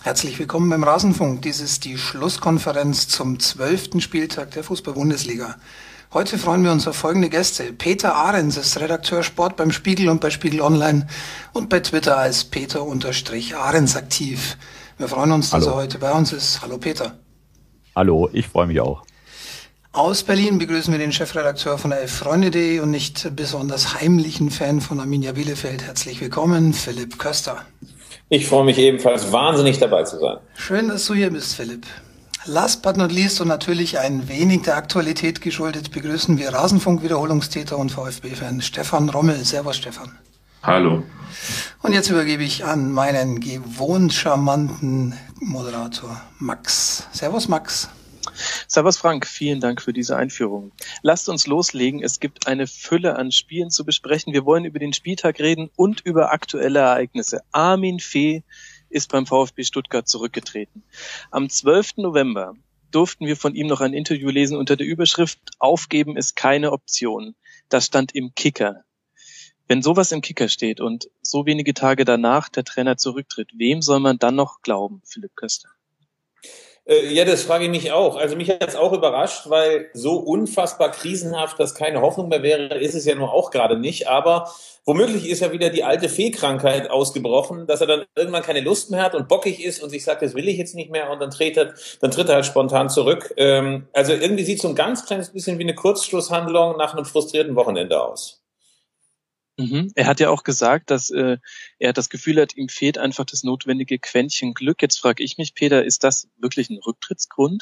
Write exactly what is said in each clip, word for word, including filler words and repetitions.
Herzlich willkommen beim Rasenfunk. Dies ist die Schlusskonferenz zum zwölften Spieltag der Fußball-Bundesliga. Heute freuen wir uns auf folgende Gäste. Peter Ahrens ist Redakteur Sport beim Spiegel und bei Spiegel Online und bei Twitter als Peter-Ahrens aktiv. Wir freuen uns, dass Hallo. er heute bei uns ist. Hallo Peter. Hallo, ich freue mich auch. Aus Berlin begrüßen wir den Chefredakteur von elf freunde punkt de und nicht besonders heimlichen Fan von Arminia Bielefeld. Herzlich willkommen, Philipp Köster. Ich freue mich ebenfalls wahnsinnig dabei zu sein. Schön, dass du hier bist, Philipp. Last but not least und natürlich ein wenig der Aktualität geschuldet begrüßen wir Rasenfunk-Wiederholungstäter und VfB-Fan Stefan Rommel. Servus, Stefan. Hallo. Und jetzt übergebe ich an meinen gewohnt charmanten Moderator Max. Servus, Max. Servus Frank, vielen Dank für diese Einführung. Lasst uns loslegen, es gibt eine Fülle an Spielen zu besprechen. Wir wollen über den Spieltag reden und über aktuelle Ereignisse. Armin Fee ist beim VfB Stuttgart zurückgetreten. Am zwölften November durften wir von ihm noch ein Interview lesen unter der Überschrift "Aufgeben ist keine Option". Das stand im Kicker. Wenn sowas im Kicker steht und so wenige Tage danach der Trainer zurücktritt, wem soll man dann noch glauben, Philipp Köster? Ja, das frage ich mich auch. Also mich hat es auch überrascht, weil so unfassbar krisenhaft, dass keine Hoffnung mehr wäre, ist es ja nur auch gerade nicht. Aber womöglich ist ja wieder die alte Fee-Krankheit ausgebrochen, dass er dann irgendwann keine Lust mehr hat und bockig ist und sich sagt, das will ich jetzt nicht mehr und dann tritt er, dann tritt er halt spontan zurück. Also irgendwie sieht es so ein ganz kleines bisschen wie eine Kurzschlusshandlung nach einem frustrierten Wochenende aus. Mhm. Er hat ja auch gesagt, dass äh, er das Gefühl hat, ihm fehlt einfach das notwendige Quäntchen Glück. Jetzt frage ich mich, Peter, ist das wirklich ein Rücktrittsgrund?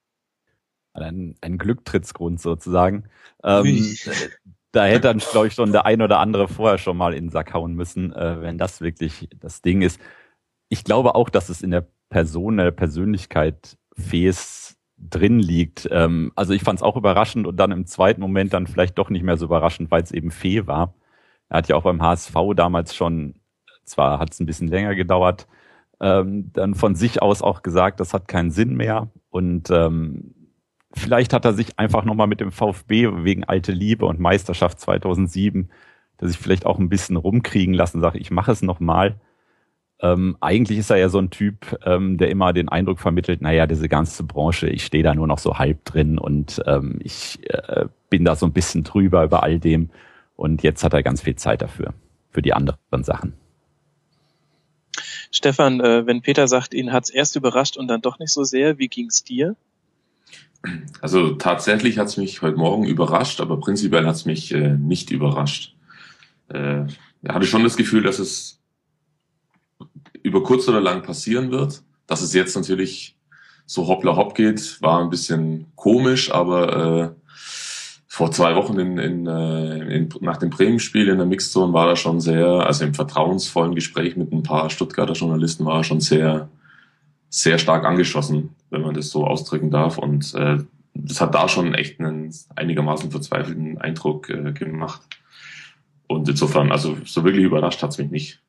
Ein, ein Glücktrittsgrund sozusagen. Ähm, da hätte dann, glaube ich, schon der ein oder andere vorher schon mal in den Sack hauen müssen, äh, wenn das wirklich das Ding ist. Ich glaube auch, dass es in der Person, der Persönlichkeit Fees drin liegt. Ähm, also ich fand es auch überraschend und dann im zweiten Moment dann vielleicht doch nicht mehr so überraschend, weil es eben Fee war. Er hat ja auch beim H S V damals schon, zwar hat es ein bisschen länger gedauert, ähm, dann von sich aus auch gesagt, das hat keinen Sinn mehr. Und ähm, vielleicht hat er sich einfach nochmal mit dem VfB wegen alte Liebe und Meisterschaft zweitausendsieben, dass ich vielleicht auch ein bisschen rumkriegen lassen, sage ich mache es nochmal. Ähm, eigentlich ist er ja so ein Typ, ähm, der immer den Eindruck vermittelt, naja, diese ganze Branche, ich stehe da nur noch so halb drin und ähm, ich äh, bin da so ein bisschen drüber über all dem. Und jetzt hat er ganz viel Zeit dafür, für die anderen Sachen. Stefan, äh, wenn Peter sagt, ihn hat's erst überrascht und dann doch nicht so sehr, wie ging's dir? Also tatsächlich hat's mich heute Morgen überrascht, aber prinzipiell hat's mich äh, nicht überrascht. Äh, ich hatte schon das Gefühl, dass es über kurz oder lang passieren wird. Dass es jetzt natürlich so hoppla hopp geht, war ein bisschen komisch, aber äh, vor zwei Wochen in, in, in, nach dem Bremen-Spiel in der Mixzone war er schon sehr, also im vertrauensvollen Gespräch mit ein paar Stuttgarter Journalisten war er schon sehr, sehr stark angeschossen, wenn man das so ausdrücken darf. Und äh, das hat da schon echt einen einigermaßen verzweifelten Eindruck äh, gemacht. Und insofern, also so wirklich überrascht hat's mich nicht.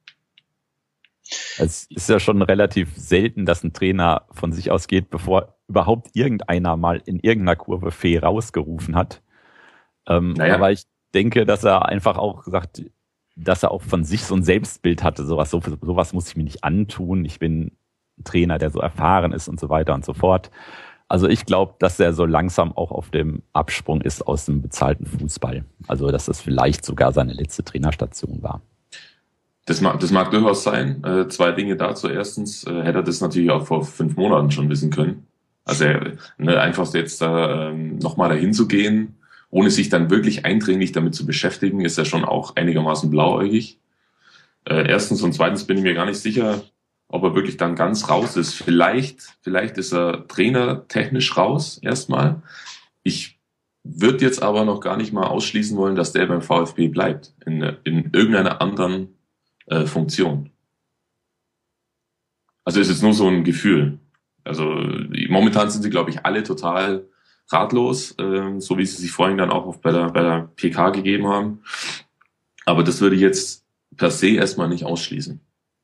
Es ist ja schon relativ selten, dass ein Trainer von sich aus geht, bevor überhaupt irgendeiner mal in irgendeiner Kurve Fee rausgerufen hat. Ähm, naja. Aber ich denke, dass er einfach auch sagt, dass er auch von sich so ein Selbstbild hatte, sowas, so, sowas muss ich mir nicht antun. Ich bin ein Trainer, der so erfahren ist und so weiter und so fort. Also ich glaube, dass er so langsam auch auf dem Absprung ist aus dem bezahlten Fußball. Also dass das vielleicht sogar seine letzte Trainerstation war. Das mag, das mag durchaus sein. Äh, zwei Dinge dazu. Erstens äh, hätte er das natürlich auch vor fünf Monaten schon wissen können. Also äh, ne, einfach jetzt da äh, nochmal dahin zu gehen, ohne sich dann wirklich eindringlich damit zu beschäftigen, ist ja schon auch einigermaßen blauäugig. Äh, erstens und zweitens bin ich mir gar nicht sicher, ob er wirklich dann ganz raus ist. Vielleicht, vielleicht ist er trainertechnisch raus erstmal. Ich würde jetzt aber noch gar nicht mal ausschließen wollen, dass der beim VfB bleibt, in, in irgendeiner anderen äh, Funktion. Also ist jetzt nur so ein Gefühl. Also momentan sind sie, glaube ich, alle total ratlos, äh, so wie sie sich vorhin dann auch bei der, bei der P K gegeben haben. Aber das würde ich jetzt per se erstmal nicht ausschließen.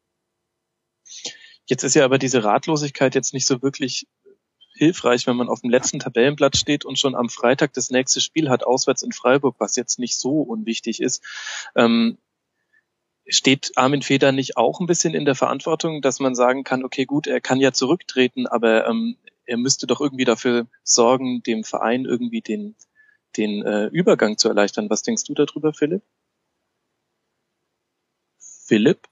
Jetzt ist ja aber diese Ratlosigkeit jetzt nicht so wirklich hilfreich, wenn man auf dem letzten Tabellenblatt steht und schon am Freitag das nächste Spiel hat, auswärts in Freiburg, was jetzt nicht so unwichtig ist. Ähm, steht Armin Fee da nicht auch ein bisschen in der Verantwortung, dass man sagen kann, okay, gut, er kann ja zurücktreten, aber ähm, er müsste doch irgendwie dafür sorgen, dem Verein irgendwie den, den äh, Übergang zu erleichtern. Was denkst du darüber, Philipp? Philipp?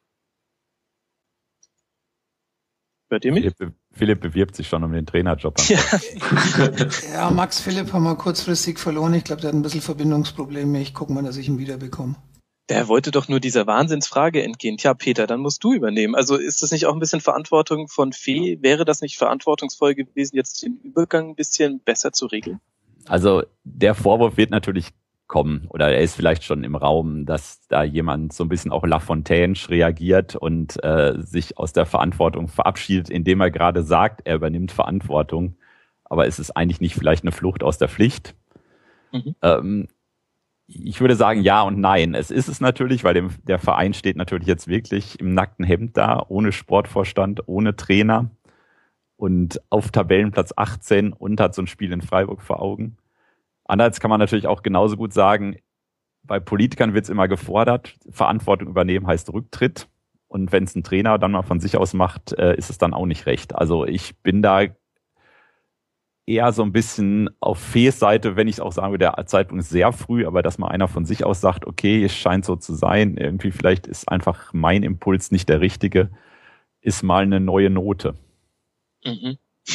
Hört ihr mich? Philipp, Philipp bewirbt sich schon um den Trainerjob. Ja. Ja, Max Philipp haben wir kurzfristig verloren. Ich glaube, der hat ein bisschen Verbindungsprobleme. Ich gucke mal, dass ich ihn wiederbekomme. Der wollte doch nur dieser Wahnsinnsfrage entgehen. Tja, Peter, dann musst du übernehmen. Also ist das nicht auch ein bisschen Verantwortung von Fee? Wäre das nicht verantwortungsvoll gewesen, jetzt den Übergang ein bisschen besser zu regeln? Also der Vorwurf wird natürlich kommen, oder er ist vielleicht schon im Raum, dass da jemand so ein bisschen auch Lafontaine reagiert und äh, sich aus der Verantwortung verabschiedet, indem er gerade sagt, er übernimmt Verantwortung. Aber es ist eigentlich nicht vielleicht eine Flucht aus der Pflicht. Mhm. Ähm, Ich würde sagen ja und nein. Es ist es natürlich, weil dem, der Verein steht natürlich jetzt wirklich im nackten Hemd da, ohne Sportvorstand, ohne Trainer und auf Tabellenplatz achtzehn und hat so ein Spiel in Freiburg vor Augen. Andererseits kann man natürlich auch genauso gut sagen, bei Politikern wird es immer gefordert, Verantwortung übernehmen heißt Rücktritt. Und wenn es ein Trainer dann mal von sich aus macht, äh, ist es dann auch nicht recht. Also ich bin da eher so ein bisschen auf Fees Seite, wenn ich auch sagen würde, der Zeitpunkt ist sehr früh, aber dass mal einer von sich aus sagt, okay, es scheint so zu sein, irgendwie vielleicht ist einfach mein Impuls nicht der richtige, ist mal eine neue Note. Mhm.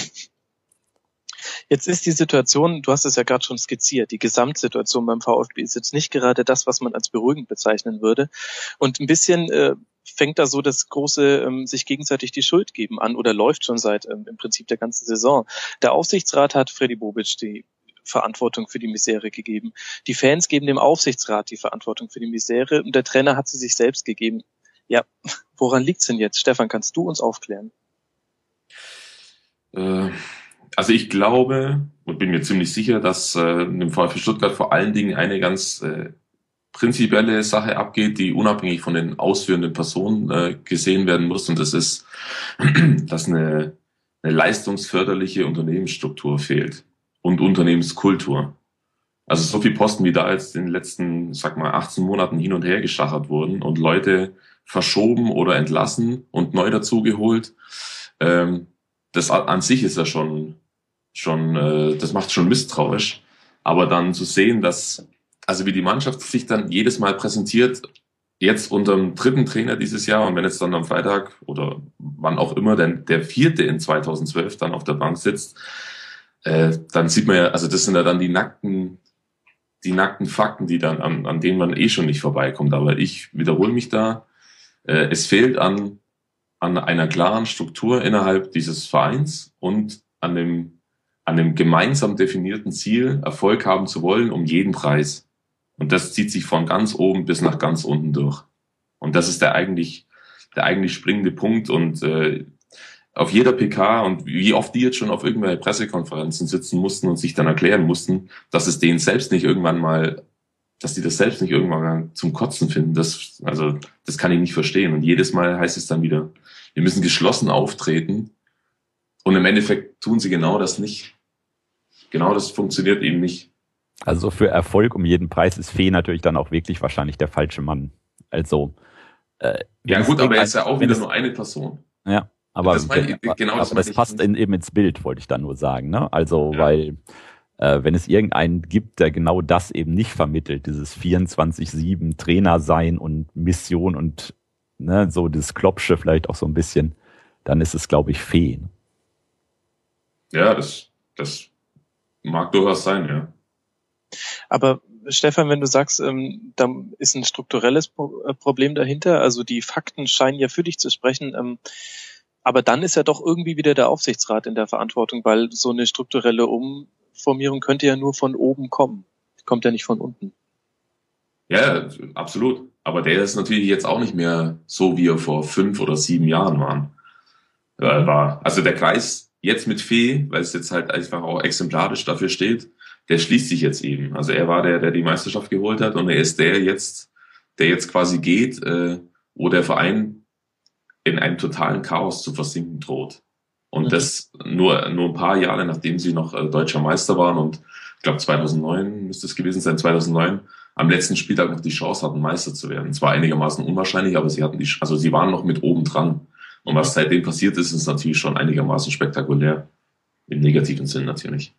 Jetzt ist die Situation, du hast es ja gerade schon skizziert, die Gesamtsituation beim VfB ist jetzt nicht gerade das, was man als beruhigend bezeichnen würde. Und ein bisschen äh, fängt da so das große ähm, sich gegenseitig die Schuld geben an oder läuft schon seit ähm, im Prinzip der ganzen Saison. Der Aufsichtsrat hat Freddy Bobic die Verantwortung für die Misere gegeben. Die Fans geben dem Aufsichtsrat die Verantwortung für die Misere und der Trainer hat sie sich selbst gegeben. Ja, woran liegt's denn jetzt? Stefan, kannst du uns aufklären? Äh, also ich glaube und bin mir ziemlich sicher, dass äh, im VfB Stuttgart vor allen Dingen eine ganz äh, prinzipielle Sache abgeht, die unabhängig von den ausführenden Personen äh, gesehen werden muss. Und das ist, dass eine, eine leistungsförderliche Unternehmensstruktur fehlt und Unternehmenskultur. Also so viel Posten, wie da jetzt in den letzten, sag mal, achtzehn Monaten hin und her geschachert wurden und Leute verschoben oder entlassen und neu dazugeholt. Ähm, das an sich ist ja schon, schon, äh, das macht schon misstrauisch. Aber dann zu sehen, dass also wie die Mannschaft sich dann jedes Mal präsentiert, jetzt unter dem dritten Trainer dieses Jahr und wenn jetzt dann am Freitag oder wann auch immer denn der vierte in zweitausendzwölf dann auf der Bank sitzt, äh, dann sieht man ja, also das sind ja dann die nackten, die nackten Fakten, die dann an, an denen man eh schon nicht vorbeikommt. Aber ich wiederhole mich da, äh, es fehlt an an einer klaren Struktur innerhalb dieses Vereins und an dem an dem gemeinsam definierten Ziel, Erfolg haben zu wollen, um jeden Preis. Und das zieht sich von ganz oben bis nach ganz unten durch. Und das ist der eigentlich, der eigentlich springende Punkt. Und äh, auf jeder P K und wie oft die jetzt schon auf irgendwelche Pressekonferenzen sitzen mussten und sich dann erklären mussten, dass es denen selbst nicht irgendwann mal, dass die das selbst nicht irgendwann mal zum Kotzen finden. Das, also, das kann ich nicht verstehen. Und jedes Mal heißt es dann wieder, wir müssen geschlossen auftreten. Und im Endeffekt tun sie genau das nicht. Genau das funktioniert eben nicht. Also für Erfolg um jeden Preis ist Fee natürlich dann auch wirklich wahrscheinlich der falsche Mann. Also äh, ja gut, aber er ist ja auch wieder nur eine Person. Ja, aber das, meine, genau das, aber das passt in, eben ins Bild, wollte ich da nur sagen. Ne? Also ja. weil äh, wenn es irgendeinen gibt, der genau das eben nicht vermittelt, dieses vierundzwanzig sieben Trainer sein und Mission und ne, so das Klopsche vielleicht auch so ein bisschen, dann ist es, glaube ich, Fee. Ne? Ja, das, das mag durchaus sein, ja. Aber Stefan, wenn du sagst, ähm, da ist ein strukturelles Problem dahinter, also die Fakten scheinen ja für dich zu sprechen, ähm, aber dann ist ja doch irgendwie wieder der Aufsichtsrat in der Verantwortung, weil so eine strukturelle Umformierung könnte ja nur von oben kommen, kommt ja nicht von unten. Ja, absolut. Aber der ist natürlich jetzt auch nicht mehr so, wie er vor fünf oder sieben Jahren waren, äh, war. Also der Kreis jetzt mit Fee, weil es jetzt halt einfach auch exemplarisch dafür steht, der schließt sich jetzt eben. Also er war der, der die Meisterschaft geholt hat und er ist der jetzt, der jetzt quasi geht, äh, wo der Verein in einem totalen Chaos zu versinken droht. Und mhm. das nur nur ein paar Jahre, nachdem sie noch äh, deutscher Meister waren und ich glaube zweitausendneun müsste es gewesen sein, zweitausendneun am letzten Spieltag noch die Chance hatten, Meister zu werden. Zwar einigermaßen unwahrscheinlich, aber sie hatten die, also sie waren noch mit oben dran. Und was seitdem passiert ist, ist natürlich schon einigermaßen spektakulär. Im negativen Sinn natürlich.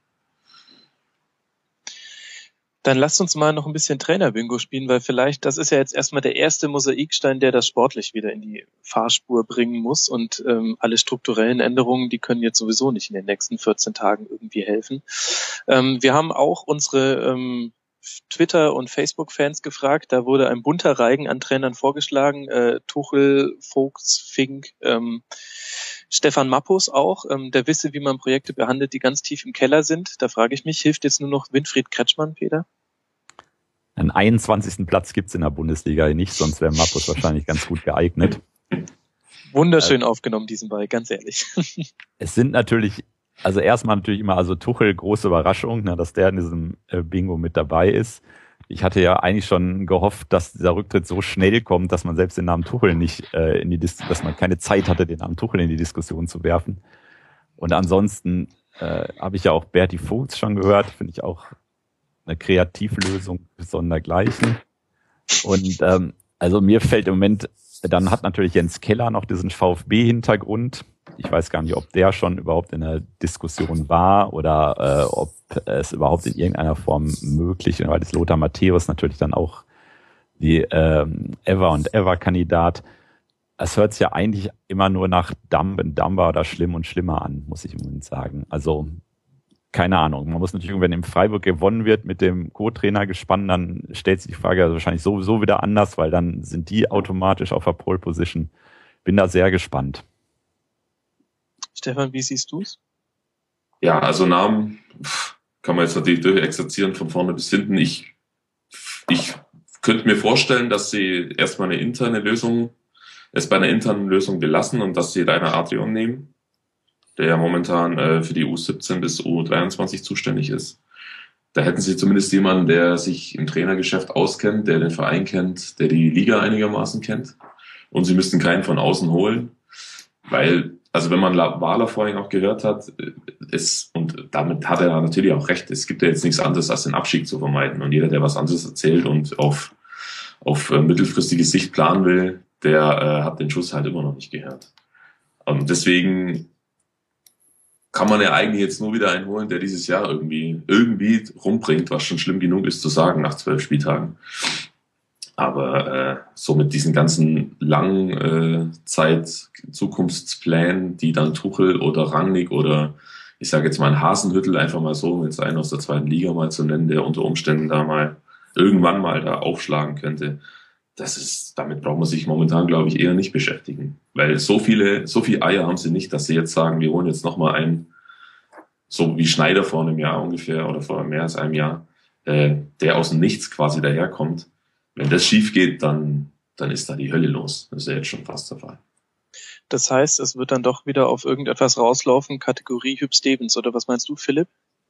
Dann lasst uns mal noch ein bisschen Trainer-Bingo spielen, weil vielleicht, das ist ja jetzt erstmal der erste Mosaikstein, der das sportlich wieder in die Fahrspur bringen muss, und ähm, alle strukturellen Änderungen, die können jetzt sowieso nicht in den nächsten vierzehn Tagen irgendwie helfen. Ähm, wir haben auch unsere ähm, Twitter- und Facebook-Fans gefragt, da wurde ein bunter Reigen an Trainern vorgeschlagen, äh, Tuchel, Vogts, Fink, ähm, Stefan Mappus auch, ähm, der wisse, wie man Projekte behandelt, die ganz tief im Keller sind. Da frage ich mich, hilft jetzt nur noch Winfried Kretschmann, Peter? Einen einundzwanzigsten Platz gibt's in der Bundesliga nicht, sonst wäre Mappus wahrscheinlich ganz gut geeignet. Wunderschön äh, aufgenommen, diesen Ball, ganz ehrlich. Es sind natürlich, also erstmal natürlich immer, also Tuchel, große Überraschung, ne, dass der in diesem äh, Bingo mit dabei ist. Ich hatte ja eigentlich schon gehofft, dass dieser Rücktritt so schnell kommt, dass man selbst den Namen Tuchel nicht äh, in die Dis- dass man keine Zeit hatte, den Namen Tuchel in die Diskussion zu werfen. Und ansonsten äh, habe ich ja auch Berti Vogts schon gehört, finde ich auch eine Kreativlösung sondergleichen. Und ähm, also mir fällt im Moment, dann hat natürlich Jens Keller noch diesen VfB-Hintergrund. Ich weiß gar nicht, ob der schon überhaupt in der Diskussion war oder äh, ob es überhaupt in irgendeiner Form möglich ist, weil das Lothar Matthäus natürlich dann auch die ähm, Ever- und Ever-Kandidat. Es hört sich ja eigentlich immer nur nach Dumb and Dumber oder Schlimm und Schlimmer an, muss ich im Moment sagen. Also keine Ahnung. Man muss natürlich, wenn in Freiburg gewonnen wird mit dem Co-Trainer gespannt, dann stellt sich die Frage also wahrscheinlich sowieso wieder anders, weil dann sind die automatisch auf der Pole-Position. Bin da sehr gespannt. Stefan, wie siehst du's? Ja, also Namen kann man jetzt natürlich durchexerzieren von vorne bis hinten. Ich, ich könnte mir vorstellen, dass sie erstmal eine interne Lösung, es bei einer internen Lösung belassen und dass sie Rainer Adrian nehmen, der ja momentan äh, für die U siebzehn bis U dreiundzwanzig zuständig ist. Da hätten sie zumindest jemanden, der sich im Trainergeschäft auskennt, der den Verein kennt, der die Liga einigermaßen kennt. Und sie müssten keinen von außen holen, weil, also wenn man Wahler vorhin auch gehört hat, es, und damit hat er natürlich auch recht, es gibt ja jetzt nichts anderes, als den Abstieg zu vermeiden. Und jeder, der was anderes erzählt und auf, auf mittelfristige Sicht planen will, der äh, hat den Schuss halt immer noch nicht gehört. Und deswegen kann man ja eigentlich jetzt nur wieder einen holen, der dieses Jahr irgendwie irgendwie rumbringt, was schon schlimm genug ist zu sagen nach zwölf Spieltagen. Aber äh, so mit diesen ganzen langen äh, Zeit-Zukunftsplänen, die dann Tuchel oder Rangnick oder ich sage jetzt mal ein Hasenhüttl, einfach mal so, jetzt einen aus der zweiten Liga mal zu nennen, der unter Umständen da mal irgendwann mal da aufschlagen könnte, das ist, damit braucht man sich momentan, glaube ich, eher nicht beschäftigen. Weil so viele, so viele Eier haben sie nicht, dass sie jetzt sagen, wir holen jetzt nochmal einen, so wie Schneider vor einem Jahr ungefähr oder vor mehr als einem Jahr, äh, der aus dem Nichts quasi daherkommt. Wenn das schief geht, dann, dann ist da die Hölle los. Das ist ja jetzt schon fast der Fall. Das heißt, es wird dann doch wieder auf irgendetwas rauslaufen, Kategorie Hüb Stevens, oder was meinst du, Philipp?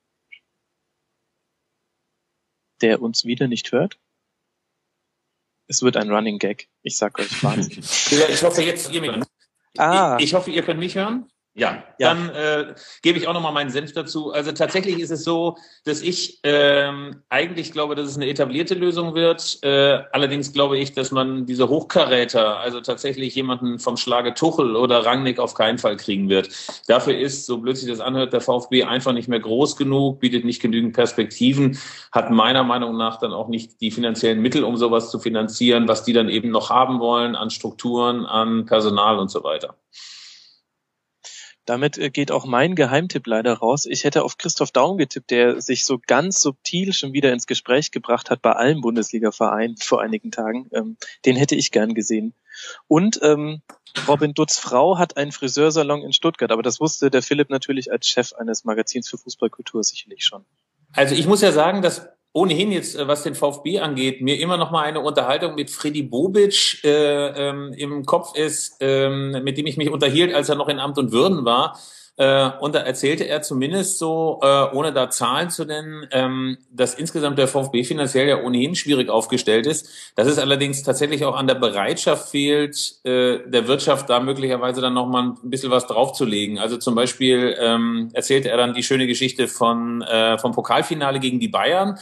Der uns wieder nicht hört? Es wird ein Running Gag. Ich sag euch, Wahnsinn. Ja, ich hoffe jetzt, ihr mich hören. Ah. Ich, ich hoffe, ihr könnt mich hören. Ja, ja. Dann äh, gebe ich auch nochmal meinen Senf dazu. Also tatsächlich ist es so, dass ich ähm, eigentlich glaube, dass es eine etablierte Lösung wird. Äh, allerdings glaube ich, dass man diese Hochkaräter, also tatsächlich jemanden vom Schlage Tuchel oder Rangnick auf keinen Fall kriegen wird. Dafür ist, so blöd sich das anhört, der VfB einfach nicht mehr groß genug, bietet nicht genügend Perspektiven, hat meiner Meinung nach dann auch nicht die finanziellen Mittel, um sowas zu finanzieren, was die dann eben noch haben wollen an Strukturen, an Personal und so weiter. Damit geht auch mein Geheimtipp leider raus. Ich hätte auf Christoph Daum getippt, der sich so ganz subtil schon wieder ins Gespräch gebracht hat bei allen Bundesliga-Vereinen vor einigen Tagen. Ähm, den hätte ich gern gesehen. Und ähm, Robin Dutz' Frau hat einen Friseursalon in Stuttgart, aber das wusste der Philipp natürlich als Chef eines Magazins für Fußballkultur sicherlich schon. Also ich muss ja sagen, dass ohnehin jetzt, was den VfB angeht, mir immer noch mal eine Unterhaltung mit Freddy Bobic äh, ähm, im Kopf ist, ähm, mit dem ich mich unterhielt, als er noch in Amt und Würden war. Äh, und da erzählte er zumindest so, äh, ohne da Zahlen zu nennen, ähm, dass insgesamt der VfB finanziell ja ohnehin schwierig aufgestellt ist. Dass es allerdings tatsächlich auch an der Bereitschaft fehlt, äh, der Wirtschaft da möglicherweise dann noch mal ein bisschen was draufzulegen. Also zum Beispiel ähm, erzählte er dann die schöne Geschichte von äh, vom Pokalfinale gegen die Bayern.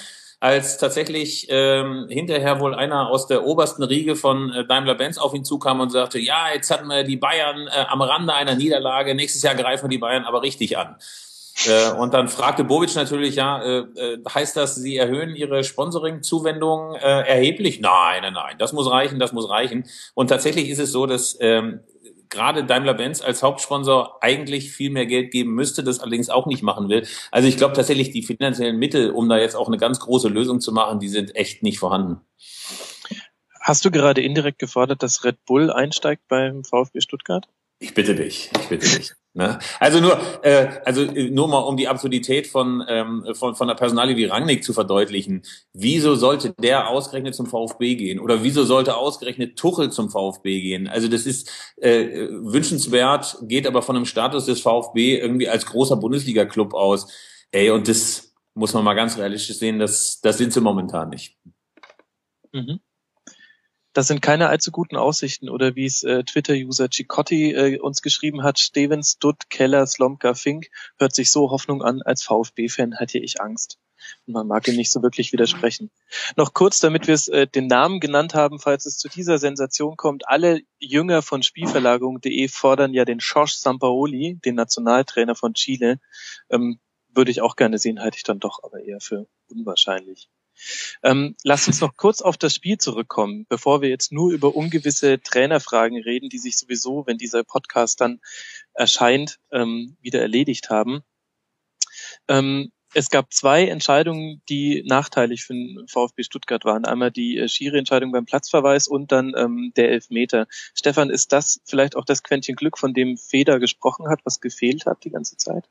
als tatsächlich ähm, hinterher wohl einer aus der obersten Riege von äh, Daimler-Benz auf ihn zukam und sagte, ja, jetzt hatten wir die Bayern äh, am Rande einer Niederlage, nächstes Jahr greifen wir die Bayern aber richtig an. Äh, und dann fragte Bobic natürlich, ja, äh, äh, heißt das, Sie erhöhen Ihre Sponsoring-Zuwendung äh, erheblich? Nein, nein, nein, das muss reichen, das muss reichen. Und tatsächlich ist es so, dass ähm, gerade Daimler-Benz als Hauptsponsor eigentlich viel mehr Geld geben müsste, das allerdings auch nicht machen will. Also ich glaube tatsächlich, die finanziellen Mittel, um da jetzt auch eine ganz große Lösung zu machen, die sind echt nicht vorhanden. Hast du gerade indirekt gefordert, dass Red Bull einsteigt beim VfB Stuttgart? Ich bitte dich, ich bitte dich. Ne? Also nur, äh, also nur mal um die Absurdität von ähm, von von der Personalie wie Rangnick zu verdeutlichen. Wieso sollte der ausgerechnet zum VfB gehen? Oder wieso sollte ausgerechnet Tuchel zum VfB gehen? Also das ist äh, wünschenswert, geht aber von dem Status des VfB irgendwie als großer Bundesliga-Club aus. Ey, und das muss man mal ganz realistisch sehen, das das sind sie momentan nicht. Mhm. Das sind keine allzu guten Aussichten, oder wie es äh, Twitter-User Chicotti äh, uns geschrieben hat, Stevens, Dutt, Keller, Slomka, Fink, hört sich so Hoffnung an, als VfB-Fan hätte ich Angst. Und man mag ihm nicht so wirklich widersprechen. Noch kurz, damit wir es äh, den Namen genannt haben, falls es zu dieser Sensation kommt, alle Jünger von Spielverlagerung punkt de fordern ja den Jorge Sampaoli, den Nationaltrainer von Chile. Ähm, würde ich auch gerne sehen, halte ich dann doch aber eher für unwahrscheinlich. Ähm, lasst uns noch kurz auf das Spiel zurückkommen, bevor wir jetzt nur über ungewisse Trainerfragen reden, die sich sowieso, wenn dieser Podcast dann erscheint, ähm, wieder erledigt haben. Ähm, es gab zwei Entscheidungen, die nachteilig für den VfB Stuttgart waren. Einmal die äh, Schiri-Entscheidung beim Platzverweis und dann ähm, der Elfmeter. Stefan, ist das vielleicht auch das Quäntchen Glück, von dem Feder gesprochen hat, was gefehlt hat die ganze Zeit?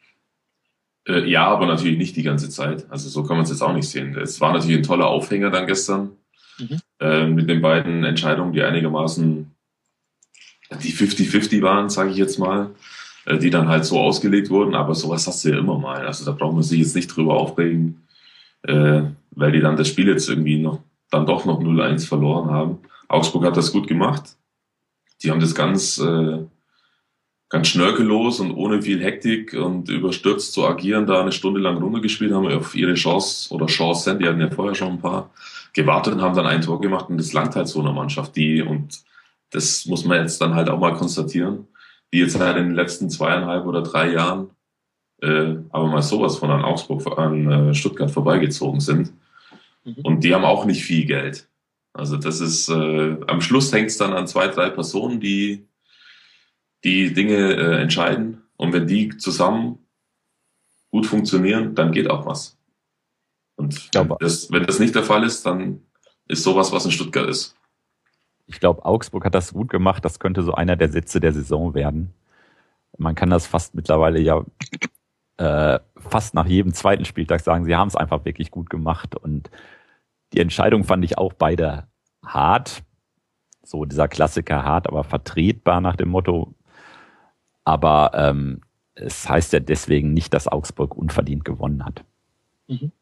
Ja, aber natürlich nicht die ganze Zeit. Also so kann man es jetzt auch nicht sehen. Es war natürlich ein toller Aufhänger dann gestern mhm. äh, mit den beiden Entscheidungen, die einigermaßen die fünfzig fünfzig waren, sage ich jetzt mal, äh, die dann halt so ausgelegt wurden. Aber sowas hast du ja immer mal. Also da braucht man sich jetzt nicht drüber aufregen, äh, weil die dann das Spiel jetzt irgendwie noch dann doch noch null eins verloren haben. Augsburg hat das gut gemacht. Die haben das ganz äh, ganz schnörkellos und ohne viel Hektik und überstürzt zu agieren, da eine Stunde lang runtergespielt, haben auf ihre Chance oder Chancen, die hatten ja vorher schon ein paar, gewartet und haben dann ein Tor gemacht und das langt halt so einer Mannschaft, die, und das muss man jetzt dann halt auch mal konstatieren, die jetzt halt in den letzten zweieinhalb oder drei Jahren äh, aber mal sowas von an Augsburg, an äh, Stuttgart vorbeigezogen sind. Mhm. Und die haben auch nicht viel Geld. Also das ist, äh, am Schluss hängt es dann an zwei, drei Personen, die die Dinge äh, entscheiden. Und wenn die zusammen gut funktionieren, dann geht auch was. Und wenn das, wenn das nicht der Fall ist, dann ist sowas, was in Stuttgart ist. Ich glaube, Augsburg hat das gut gemacht. Das könnte so einer der Sätze der Saison werden. Man kann das fast mittlerweile ja äh, fast nach jedem zweiten Spieltag sagen, sie haben es einfach wirklich gut gemacht. Und die Entscheidung fand ich auch beide hart. So dieser Klassiker hart, aber vertretbar nach dem Motto. Aber ähm, es heißt ja deswegen nicht, dass Augsburg unverdient gewonnen hat. Mhm.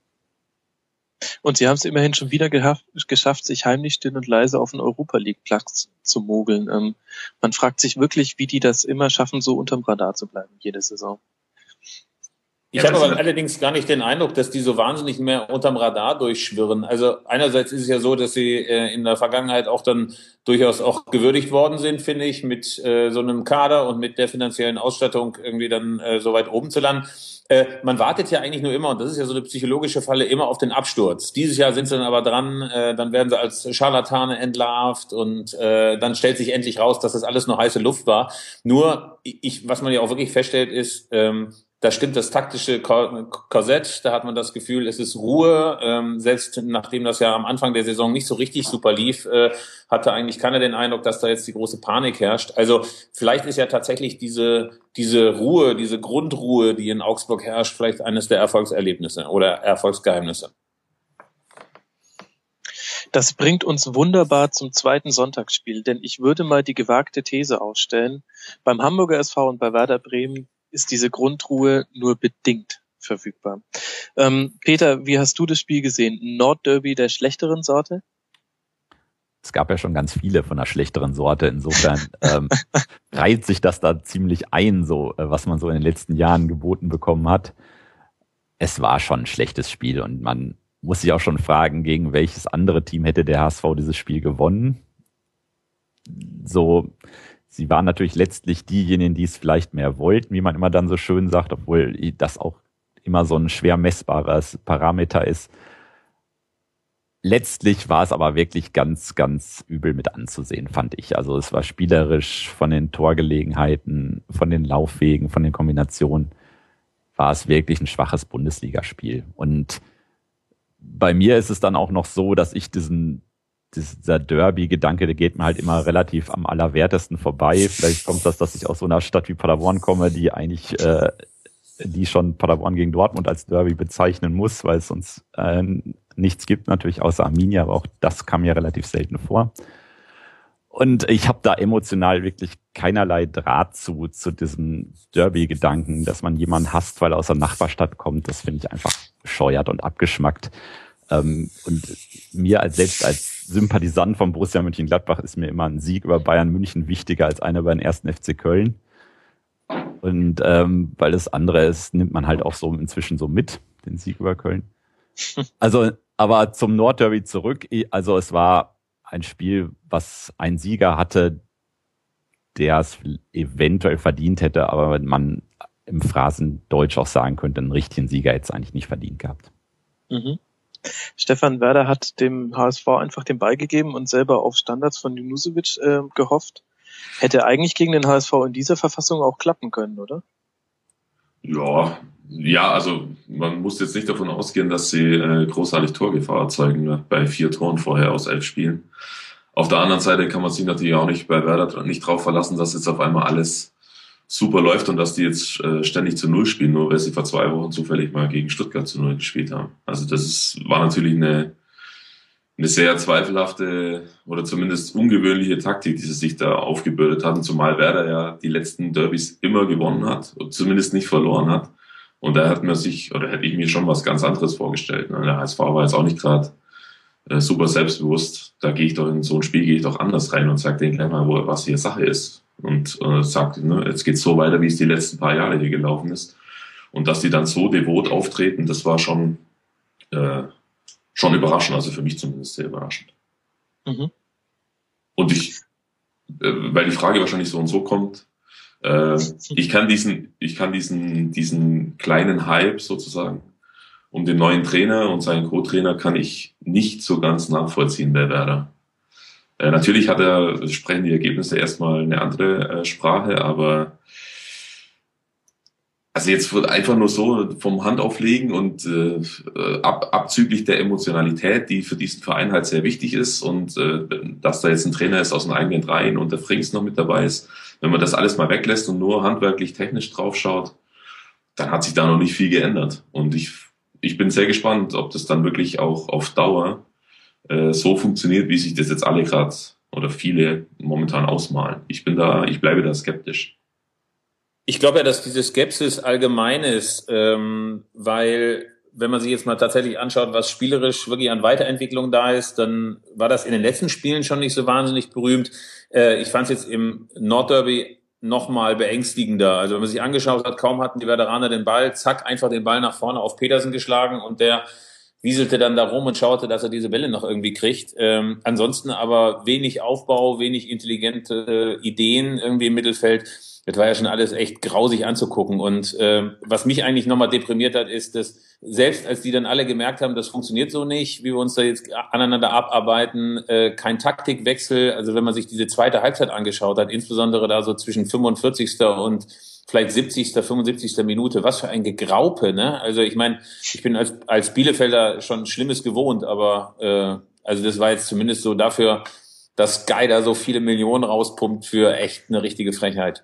Und sie haben es immerhin schon wieder geha- geschafft, sich heimlich still und leise auf den Europa-League-Platz zu mogeln. Ähm, man fragt sich wirklich, wie die das immer schaffen, so unterm Radar zu bleiben, jede Saison. Ich habe aber allerdings gar nicht den Eindruck, dass die so wahnsinnig mehr unterm Radar durchschwirren. Also einerseits ist es ja so, dass sie äh, in der Vergangenheit auch dann durchaus auch gewürdigt worden sind, finde ich, mit äh, so einem Kader und mit der finanziellen Ausstattung irgendwie dann äh, so weit oben zu landen. Äh, man wartet ja eigentlich nur immer, und das ist ja so eine psychologische Falle, immer auf den Absturz. Dieses Jahr sind sie dann aber dran, äh, dann werden sie als Scharlatane entlarvt und äh, dann stellt sich endlich raus, dass das alles nur heiße Luft war. Nur, ich, was man ja auch wirklich feststellt, ist, ähm, da stimmt das taktische Korsett, da hat man das Gefühl, es ist Ruhe. Ähm, selbst nachdem das ja am Anfang der Saison nicht so richtig super lief, äh, hatte eigentlich keiner den Eindruck, dass da jetzt die große Panik herrscht. Also vielleicht ist ja tatsächlich diese diese Ruhe, diese Grundruhe, die in Augsburg herrscht, vielleicht eines der Erfolgserlebnisse oder Erfolgsgeheimnisse. Das bringt uns wunderbar zum zweiten Sonntagsspiel, denn ich würde mal die gewagte These aufstellen, beim Hamburger S V und bei Werder Bremen ist diese Grundruhe nur bedingt verfügbar. Ähm, Peter, wie hast du das Spiel gesehen? Nordderby der schlechteren Sorte? Es gab ja schon ganz viele von der schlechteren Sorte. Insofern ähm, reiht sich das da ziemlich ein, so was man so in den letzten Jahren geboten bekommen hat. Es war schon ein schlechtes Spiel und man muss ich auch schon fragen, gegen welches andere Team hätte der H S V dieses Spiel gewonnen? So, sie waren natürlich letztlich diejenigen, die es vielleicht mehr wollten, wie man immer dann so schön sagt, obwohl das auch immer so ein schwer messbares Parameter ist. Letztlich war es aber wirklich ganz, ganz übel mit anzusehen, fand ich. Also es war spielerisch von den Torgelegenheiten, von den Laufwegen, von den Kombinationen, war es wirklich ein schwaches Bundesligaspiel. Und bei mir ist es dann auch noch so, dass ich diesen, dieser Derby-Gedanke, der geht mir halt immer relativ am allerwertesten vorbei. Vielleicht kommt das, dass ich aus so einer Stadt wie Paderborn komme, die eigentlich, äh, die schon Paderborn gegen Dortmund als Derby bezeichnen muss, weil es sonst äh, nichts gibt, natürlich außer Arminia, aber auch das kam ja relativ selten vor. Und ich habe da emotional wirklich keinerlei Draht zu, zu diesem Derby-Gedanken, dass man jemanden hasst, weil er aus der Nachbarstadt kommt. Das finde ich einfach bescheuert und abgeschmackt. Ähm, und mir als selbst als Sympathisant von Borussia Mönchengladbach ist mir immer ein Sieg über Bayern München wichtiger als einer über den ersten F C Köln. Und ähm, weil das andere ist, nimmt man halt auch so inzwischen so mit, den Sieg über Köln. Also, aber zum Nordderby zurück. Also es war ein Spiel, was ein Sieger hatte, der es eventuell verdient hätte, aber man im Phrasendeutsch auch sagen könnte, einen richtigen Sieger hätte es eigentlich nicht verdient gehabt. Mhm. Stefan Werder hat dem H S V einfach den Ball gegeben und selber auf Standards von Junusovic äh, gehofft. Hätte eigentlich gegen den H S V in dieser Verfassung auch klappen können, oder? Ja, ja, also man muss jetzt nicht davon ausgehen, dass sie äh, großartig Torgefahr erzeugen, ne? Bei vier Toren vorher aus elf Spielen. Auf der anderen Seite kann man sich natürlich auch nicht bei Werder nicht drauf verlassen, dass jetzt auf einmal alles super läuft und dass die jetzt äh, ständig zu Null spielen, nur weil sie vor zwei Wochen zufällig mal gegen Stuttgart zu Null gespielt haben. Also das ist, war natürlich eine, eine sehr zweifelhafte oder zumindest ungewöhnliche Taktik, die sie sich da aufgebürdet hatten, zumal Werder ja die letzten Derbys immer gewonnen hat und zumindest nicht verloren hat. Und da hat man sich, oder hätte ich mir schon was ganz anderes vorgestellt. Ne? Der H S V war jetzt auch nicht gerade äh, super selbstbewusst. Da gehe ich doch in so ein Spiel, gehe ich doch anders rein und sage denen gleich mal, wo, was hier Sache ist. Und äh, sagt, ne, jetzt geht's so weiter, wie es die letzten paar Jahre hier gelaufen ist. Und dass die dann so devot auftreten, das war schon äh, schon überraschend, also für mich zumindest sehr überraschend. Mhm. Und ich, äh, weil die Frage wahrscheinlich so und so kommt, äh, ich kann diesen, ich kann diesen, diesen kleinen Hype sozusagen um den neuen Trainer und seinen Co-Trainer kann ich nicht so ganz nachvollziehen bei Werder. Äh, natürlich hat er, sprechen die Ergebnisse erstmal eine andere äh, Sprache, aber also jetzt wird einfach nur so vom Handauflegen und äh, ab, abzüglich der Emotionalität, die für diesen Verein halt sehr wichtig ist und äh, dass da jetzt ein Trainer ist aus den eigenen Reihen und der Frings noch mit dabei ist, wenn man das alles mal weglässt und nur handwerklich technisch draufschaut, dann hat sich da noch nicht viel geändert. Und ich, ich bin sehr gespannt, ob das dann wirklich auch auf Dauer äh, so funktioniert, wie sich das jetzt alle gerade oder viele momentan ausmalen. Ich bin da, ich bleibe da skeptisch. Ich glaube ja, dass diese Skepsis allgemein ist, ähm, weil wenn man sich jetzt mal tatsächlich anschaut, was spielerisch wirklich an Weiterentwicklung da ist, dann war das in den letzten Spielen schon nicht so wahnsinnig berühmt. Äh, ich fand es jetzt im Nordderby noch mal beängstigender. Also wenn man sich angeschaut hat, kaum hatten die Werderaner den Ball, zack, einfach den Ball nach vorne auf Petersen geschlagen und der wieselte dann da rum und schaute, dass er diese Bälle noch irgendwie kriegt. Ähm, ansonsten aber wenig Aufbau, wenig intelligente äh, Ideen irgendwie im Mittelfeld. Das war ja schon alles echt grausig anzugucken. Und äh, was mich eigentlich nochmal deprimiert hat, ist, dass selbst als die dann alle gemerkt haben, das funktioniert so nicht, wie wir uns da jetzt aneinander abarbeiten, äh, kein Taktikwechsel. Also wenn man sich diese zweite Halbzeit angeschaut hat, insbesondere da so zwischen fünfundvierzigsten und vielleicht siebzigsten, fünfundsiebzigsten Minute, was für ein Gegraupe, ne? Also ich meine, ich bin als als Bielefelder schon Schlimmes gewohnt, aber äh, also das war jetzt zumindest so dafür, dass Sky da so viele Millionen rauspumpt für echt eine richtige Frechheit.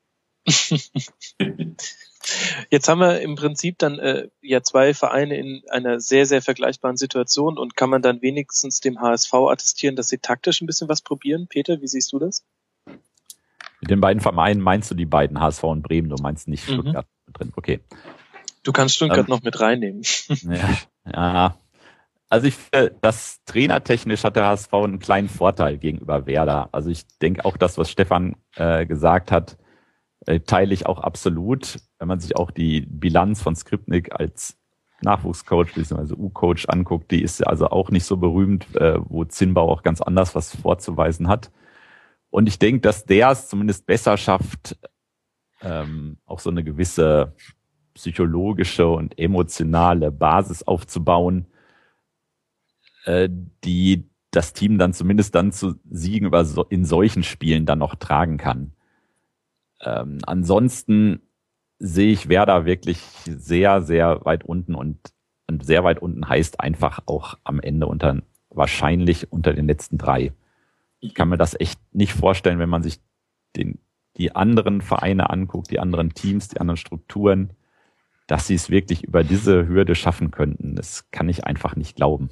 Jetzt haben wir im Prinzip dann äh, ja zwei Vereine in einer sehr, sehr vergleichbaren Situation und kann man dann wenigstens dem H S V attestieren, dass sie taktisch ein bisschen was probieren? Peter, wie siehst du das? Mit den beiden Vereinen meinst du die beiden H S V und Bremen, du meinst nicht Stuttgart mhm. drin, okay. Du kannst Stuttgart ähm, ähm, noch mit reinnehmen. Ja, ja. Also ich finde, das trainertechnisch hat der H S V einen kleinen Vorteil gegenüber Werder. Also ich denke auch das, was Stefan äh, gesagt hat, teile ich auch absolut, wenn man sich auch die Bilanz von Skripnik als Nachwuchscoach bzw. U-Coach anguckt, die ist also auch nicht so berühmt, äh, wo Zinnbauer auch ganz anders was vorzuweisen hat. Und ich denke, dass der es zumindest besser schafft, ähm, auch so eine gewisse psychologische und emotionale Basis aufzubauen, äh, die das Team dann zumindest dann zu Siegen über so, in solchen Spielen dann noch tragen kann. Ähm, ansonsten sehe ich Werder wirklich sehr, sehr weit unten und, und sehr weit unten heißt einfach auch am Ende unter, wahrscheinlich unter den letzten drei. Ich kann mir das echt nicht vorstellen, wenn man sich den, die anderen Vereine anguckt, die anderen Teams, die anderen Strukturen, dass sie es wirklich über diese Hürde schaffen könnten. Das kann ich einfach nicht glauben.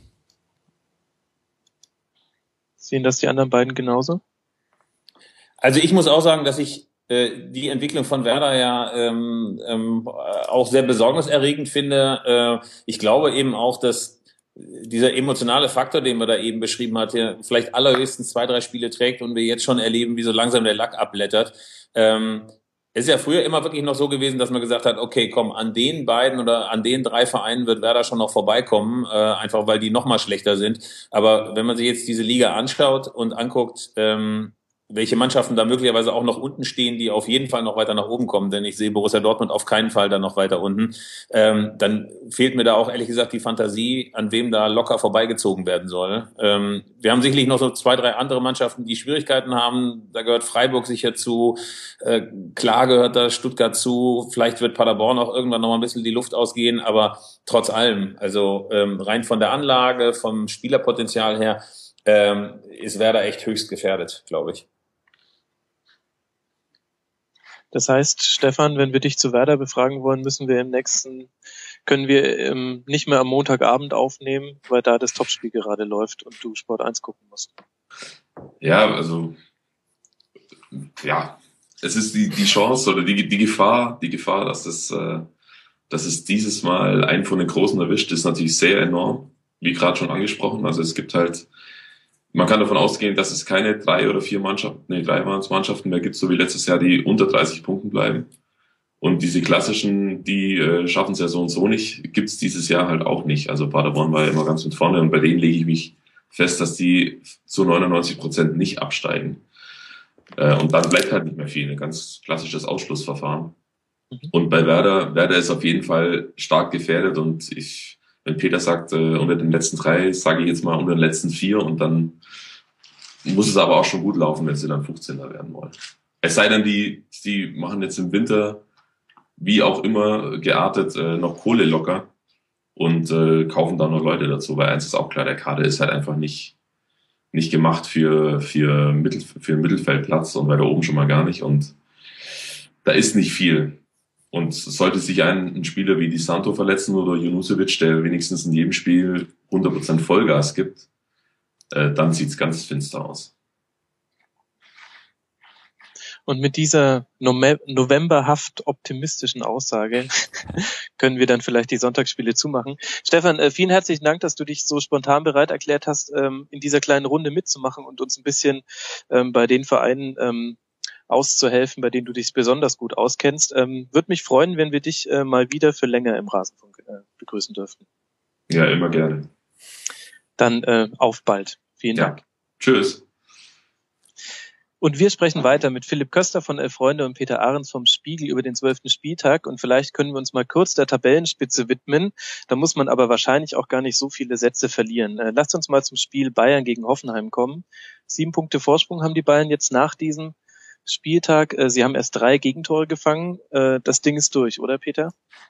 Sehen das die anderen beiden genauso? Also ich muss auch sagen, dass ich die Entwicklung von Werder ja ähm, ähm, auch sehr besorgniserregend finde. Äh, ich glaube eben auch, dass dieser emotionale Faktor, den wir da eben beschrieben hat, der vielleicht allerhöchstens zwei, drei Spiele trägt und wir jetzt schon erleben, wie so langsam der Lack abblättert. Ähm, es ist ja früher immer wirklich noch so gewesen, dass man gesagt hat, okay, komm, an den beiden oder an den drei Vereinen wird Werder schon noch vorbeikommen, äh, einfach weil die noch mal schlechter sind. Aber wenn man sich jetzt diese Liga anschaut und anguckt, ähm, welche Mannschaften da möglicherweise auch noch unten stehen, die auf jeden Fall noch weiter nach oben kommen, denn ich sehe Borussia Dortmund auf keinen Fall dann noch weiter unten, ähm, dann fehlt mir da auch ehrlich gesagt die Fantasie, an wem da locker vorbeigezogen werden soll. Ähm, wir haben sicherlich noch so zwei, drei andere Mannschaften, die Schwierigkeiten haben, da gehört Freiburg sicher zu, äh, klar gehört da Stuttgart zu, vielleicht wird Paderborn auch irgendwann noch mal ein bisschen die Luft ausgehen, aber trotz allem, also ähm, rein von der Anlage, vom Spielerpotenzial her, ähm, ist Werder echt höchst gefährdet, glaube ich. Das heißt, Stefan, wenn wir dich zu Werder befragen wollen, müssen wir im nächsten, können wir ähm, nicht mehr am Montagabend aufnehmen, weil da das Topspiel gerade läuft und du Sport eins gucken musst. Ja, also, ja, es ist die, die Chance oder die, die Gefahr, die Gefahr, dass das, äh, dass es dieses Mal einen von den Großen erwischt, ist natürlich sehr enorm, wie gerade schon angesprochen. Also es gibt halt, man kann davon ausgehen, dass es keine drei oder vier Mannschaften, nee, drei Mannschaften mehr gibt, so wie letztes Jahr, die unter dreißig Punkten bleiben. Und diese klassischen, die äh, schaffen es ja so und so nicht, gibt es dieses Jahr halt auch nicht. Also Paderborn war ja immer ganz mit vorne und bei denen lege ich mich fest, dass die zu neunundneunzig Prozent nicht absteigen. Äh, und dann bleibt halt nicht mehr viel, ein ganz klassisches Ausschlussverfahren. Mhm. Und bei Werder, Werder ist auf jeden Fall stark gefährdet und ich, wenn Peter sagt, äh, unter den letzten drei, sage ich jetzt mal unter den letzten vier und dann muss es aber auch schon gut laufen, wenn sie dann fünfzehner werden wollen. Es sei denn, die, die machen jetzt im Winter, wie auch immer, geartet, äh, noch Kohle locker und äh, kaufen da noch Leute dazu, weil eins ist auch klar, der Kader ist halt einfach nicht, nicht gemacht für, für, Mittel, für einen Mittelfeldplatz und weiter oben schon mal gar nicht und da ist nicht viel. Und sollte sich ein, ein Spieler wie Di Santo verletzen oder Junusovic, der wenigstens in jedem Spiel hundert Prozent Vollgas gibt, äh, dann sieht's ganz finster aus. Und mit dieser novemberhaft optimistischen Aussage können wir dann vielleicht die Sonntagsspiele zumachen. Stefan, äh, vielen herzlichen Dank, dass du dich so spontan bereit erklärt hast, ähm, in dieser kleinen Runde mitzumachen und uns ein bisschen ähm, bei den Vereinen ähm, auszuhelfen, bei denen du dich besonders gut auskennst. Ähm, würde mich freuen, wenn wir dich äh, mal wieder für länger im Rasenfunk äh, begrüßen dürften. Ja, immer gerne. Dann äh, auf bald. Vielen ja. Dank. Tschüss. Und wir sprechen weiter mit Philipp Köster von Elf Freunde und Peter Ahrens vom Spiegel über den zwölften Spieltag. Und vielleicht können wir uns mal kurz der Tabellenspitze widmen. Da muss man aber wahrscheinlich auch gar nicht so viele Sätze verlieren. Äh, lasst uns mal zum Spiel Bayern gegen Hoffenheim kommen. Sieben Punkte Vorsprung haben die Bayern jetzt nach diesem Spieltag. Äh, sie haben erst drei Gegentore gefangen. Äh, das Ding ist durch, oder Peter?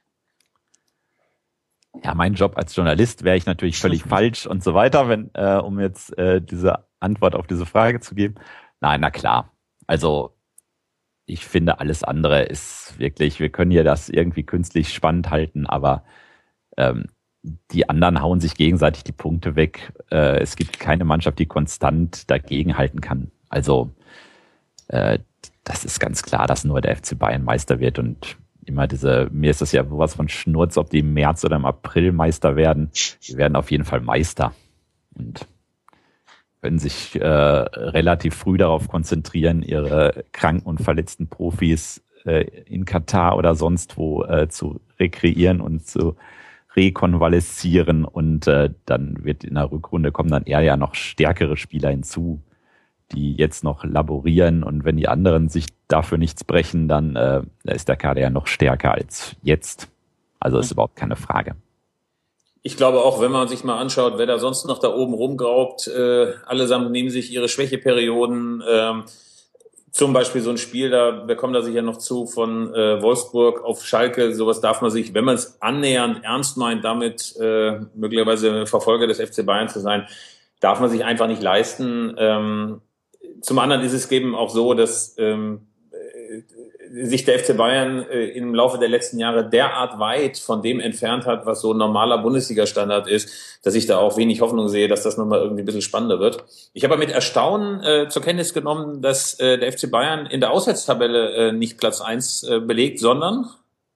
Ja, mein Job als Journalist wäre ich natürlich völlig falsch und so weiter, wenn äh, um jetzt äh, diese Antwort auf diese Frage zu geben. Nein, na klar. Also ich finde, alles andere ist wirklich, wir können ja das irgendwie künstlich spannend halten, aber ähm, die anderen hauen sich gegenseitig die Punkte weg. Äh, es gibt keine Mannschaft, die konstant dagegenhalten kann. Also äh, das ist ganz klar, dass nur der F C Bayern Meister wird und immer diese, mir ist das ja sowas von Schnurz, ob die im März oder im April Meister werden. Die werden auf jeden Fall Meister und können sich äh, relativ früh darauf konzentrieren, ihre kranken und verletzten Profis äh, in Katar oder sonst wo äh, zu rekreieren und zu rekonvaleszieren und äh, dann wird in der Rückrunde kommen dann eher ja noch stärkere Spieler hinzu, die jetzt noch laborieren, und wenn die anderen sich dafür nichts brechen, dann äh, ist der Kader ja noch stärker als jetzt. Also ist überhaupt keine Frage. Ich glaube auch, wenn man sich mal anschaut, wer da sonst noch da oben rumgraubt, äh, allesamt nehmen sich ihre Schwächeperioden, ähm, zum Beispiel so ein Spiel, da, wir kommen da sicher noch zu, von äh, Wolfsburg auf Schalke, sowas darf man sich, wenn man es annähernd ernst meint, damit äh, möglicherweise Verfolger des F C Bayern zu sein, darf man sich einfach nicht leisten. Ähm, zum anderen ist es eben auch so, dass ähm, sich der F C Bayern äh, im Laufe der letzten Jahre derart weit von dem entfernt hat, was so ein normaler Bundesliga-Standard ist, dass ich da auch wenig Hoffnung sehe, dass das nochmal irgendwie ein bisschen spannender wird. Ich habe mit Erstaunen äh, zur Kenntnis genommen, dass äh, der F C Bayern in der Auswärtstabelle äh, nicht Platz eins äh, belegt, sondern,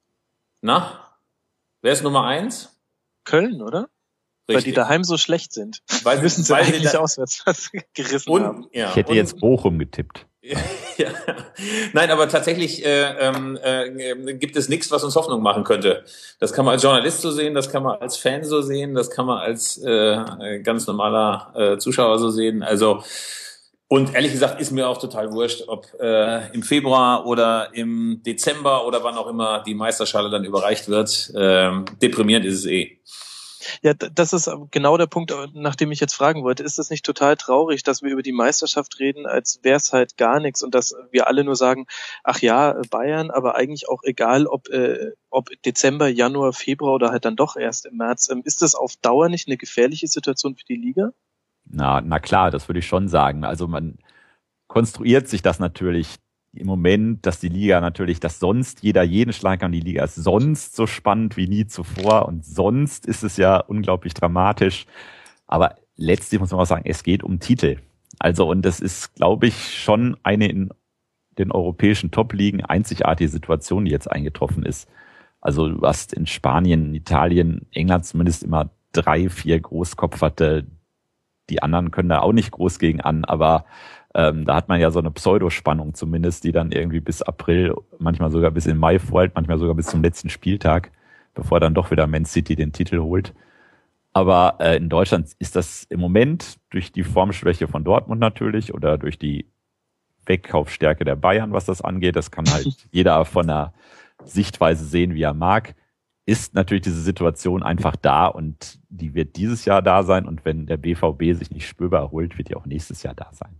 na, wer ist Nummer eins? Köln, oder? Richtig. Weil die daheim so schlecht sind. Weil müssen sie weil eigentlich sie da, auswärts was gerissen und, haben. Ja, ich hätte und, jetzt Bochum getippt. Ja. Nein, aber tatsächlich äh, äh, gibt es nichts, was uns Hoffnung machen könnte. Das kann man als Journalist so sehen, das kann man als Fan so sehen, das kann man als äh, ganz normaler äh, Zuschauer so sehen. Also, und ehrlich gesagt ist mir auch total wurscht, ob äh, im Februar oder im Dezember oder wann auch immer die Meisterschale dann überreicht wird. Äh, deprimierend ist es eh. Ja, das ist genau der Punkt, nach dem ich jetzt fragen wollte. Ist es nicht total traurig, dass wir über die Meisterschaft reden, als wäre es halt gar nichts, und dass wir alle nur sagen, ach ja, Bayern, aber eigentlich auch egal, ob äh, ob Dezember, Januar, Februar oder halt dann doch erst im März. Ähm, ist das auf Dauer nicht eine gefährliche Situation für die Liga? Na, na klar, das würde ich schon sagen. Also man konstruiert sich das natürlich im Moment, dass die Liga natürlich, dass sonst jeder jeden Schlag kann. Die Liga ist sonst so spannend wie nie zuvor und sonst ist es ja unglaublich dramatisch. Aber letztlich muss man auch sagen, es geht um Titel. Also und das ist, glaube ich, schon eine in den europäischen Top-Ligen einzigartige Situation, die jetzt eingetroffen ist. Also du hast in Spanien, Italien, England zumindest immer drei, vier Großkopferte. Die anderen können da auch nicht groß gegen an, aber Ähm, da hat man ja so eine Pseudospannung zumindest, die dann irgendwie bis April, manchmal sogar bis in Mai vorhält, manchmal sogar bis zum letzten Spieltag, bevor dann doch wieder Man City den Titel holt. Aber äh, in Deutschland ist das im Moment durch die Formschwäche von Dortmund natürlich oder durch die Wegkaufsstärke der Bayern, was das angeht, das kann halt jeder von der Sichtweise sehen, wie er mag, ist natürlich diese Situation einfach da und die wird dieses Jahr da sein, und wenn der B V B sich nicht spürbar erholt, wird die auch nächstes Jahr da sein.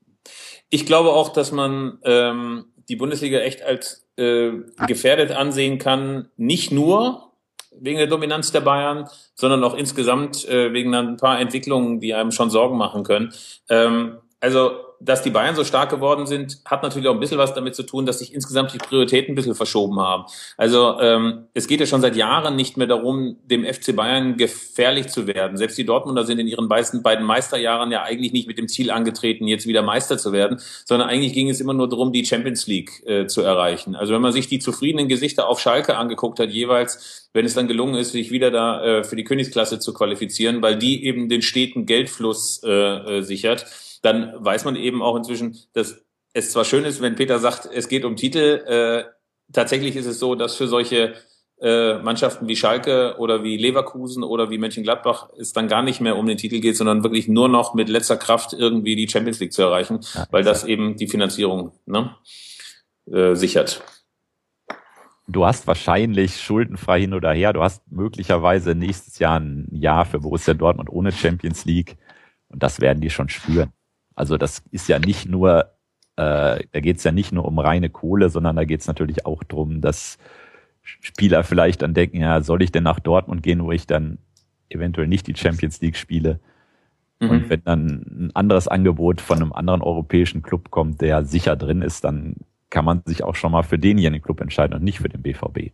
Ich glaube auch, dass man ähm, die Bundesliga echt als äh, gefährdet ansehen kann, nicht nur wegen der Dominanz der Bayern, sondern auch insgesamt äh, wegen ein paar Entwicklungen, die einem schon Sorgen machen können. Ähm, also, dass die Bayern so stark geworden sind, hat natürlich auch ein bisschen was damit zu tun, dass sich insgesamt die Prioritäten ein bisschen verschoben haben. Also ähm, es geht ja schon seit Jahren nicht mehr darum, dem F C Bayern gefährlich zu werden. Selbst die Dortmunder sind in ihren beiden Meisterjahren ja eigentlich nicht mit dem Ziel angetreten, jetzt wieder Meister zu werden, sondern eigentlich ging es immer nur darum, die Champions League äh, zu erreichen. Also wenn man sich die zufriedenen Gesichter auf Schalke angeguckt hat, jeweils, wenn es dann gelungen ist, sich wieder da äh, für die Königsklasse zu qualifizieren, weil die eben den steten Geldfluss äh, äh, sichert, dann weiß man eben auch inzwischen, dass es zwar schön ist, wenn Peter sagt, es geht um Titel, äh, tatsächlich ist es so, dass für solche äh, Mannschaften wie Schalke oder wie Leverkusen oder wie Mönchengladbach es dann gar nicht mehr um den Titel geht, sondern wirklich nur noch mit letzter Kraft irgendwie die Champions League zu erreichen, ja, weil das eben die Finanzierung ne, äh, sichert. Du hast wahrscheinlich schuldenfrei hin oder her, du hast möglicherweise nächstes Jahr ein Jahr für Borussia Dortmund ohne Champions League und das werden die schon spüren. Also das ist ja nicht nur, äh, da geht es ja nicht nur um reine Kohle, sondern da geht es natürlich auch drum, dass Spieler vielleicht dann denken, ja, soll ich denn nach Dortmund gehen, wo ich dann eventuell nicht die Champions League spiele? Mhm. Und wenn dann ein anderes Angebot von einem anderen europäischen Club kommt, der sicher drin ist, dann kann man sich auch schon mal für denjenigen Club entscheiden und nicht für den B V B.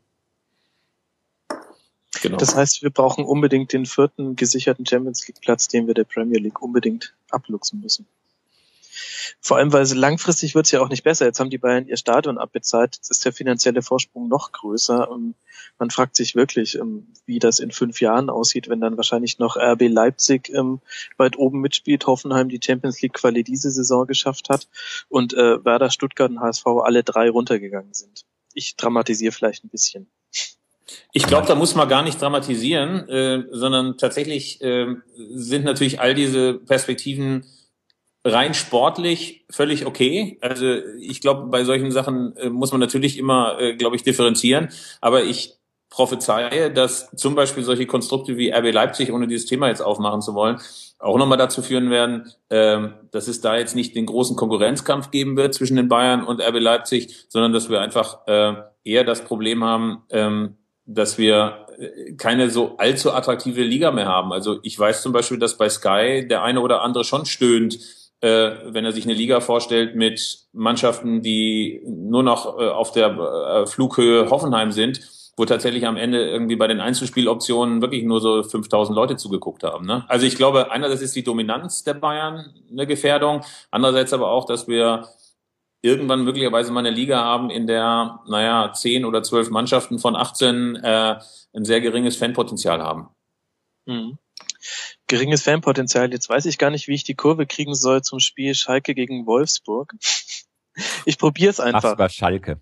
Genau. Das heißt, wir brauchen unbedingt den vierten gesicherten Champions League Platz, den wir der Premier League unbedingt abluchsen müssen. Vor allem, weil langfristig wird es ja auch nicht besser. Jetzt haben die Bayern ihr Stadion abbezahlt. Jetzt ist der finanzielle Vorsprung noch größer. Man fragt sich wirklich, wie das in fünf Jahren aussieht, wenn dann wahrscheinlich noch R B Leipzig weit oben mitspielt, Hoffenheim die Champions League Quali diese Saison geschafft hat und Werder, Stuttgart und H S V alle drei runtergegangen sind. Ich dramatisiere vielleicht ein bisschen. Ich glaube, da muss man gar nicht dramatisieren, äh, sondern tatsächlich äh, sind natürlich all diese Perspektiven rein sportlich völlig okay. Also ich glaube, bei solchen Sachen äh, muss man natürlich immer, äh, glaube ich, differenzieren. Aber ich prophezeie, dass zum Beispiel solche Konstrukte wie R B Leipzig, ohne dieses Thema jetzt aufmachen zu wollen, auch nochmal dazu führen werden, ähm, dass es da jetzt nicht den großen Konkurrenzkampf geben wird zwischen den Bayern und R B Leipzig, sondern dass wir einfach äh, eher das Problem haben, ähm, dass wir keine so allzu attraktive Liga mehr haben. Also ich weiß zum Beispiel, dass bei Sky der eine oder andere schon stöhnt, äh, wenn er sich eine Liga vorstellt mit Mannschaften, die nur noch äh, auf der äh, Flughöhe Hoffenheim sind, wo tatsächlich am Ende irgendwie bei den Einzelspieloptionen wirklich nur so fünftausend Leute zugeguckt haben. Ne? Also ich glaube, einerseits ist die Dominanz der Bayern eine Gefährdung, andererseits aber auch, dass wir irgendwann möglicherweise mal eine Liga haben, in der, naja, zehn oder zwölf Mannschaften von achtzehn äh, ein sehr geringes Fanpotenzial haben. Mhm. Geringes Fanpotenzial. Jetzt weiß ich gar nicht, wie ich die Kurve kriegen soll zum Spiel Schalke gegen Wolfsburg. Ich probiere es einfach. Ach, sogar Schalke.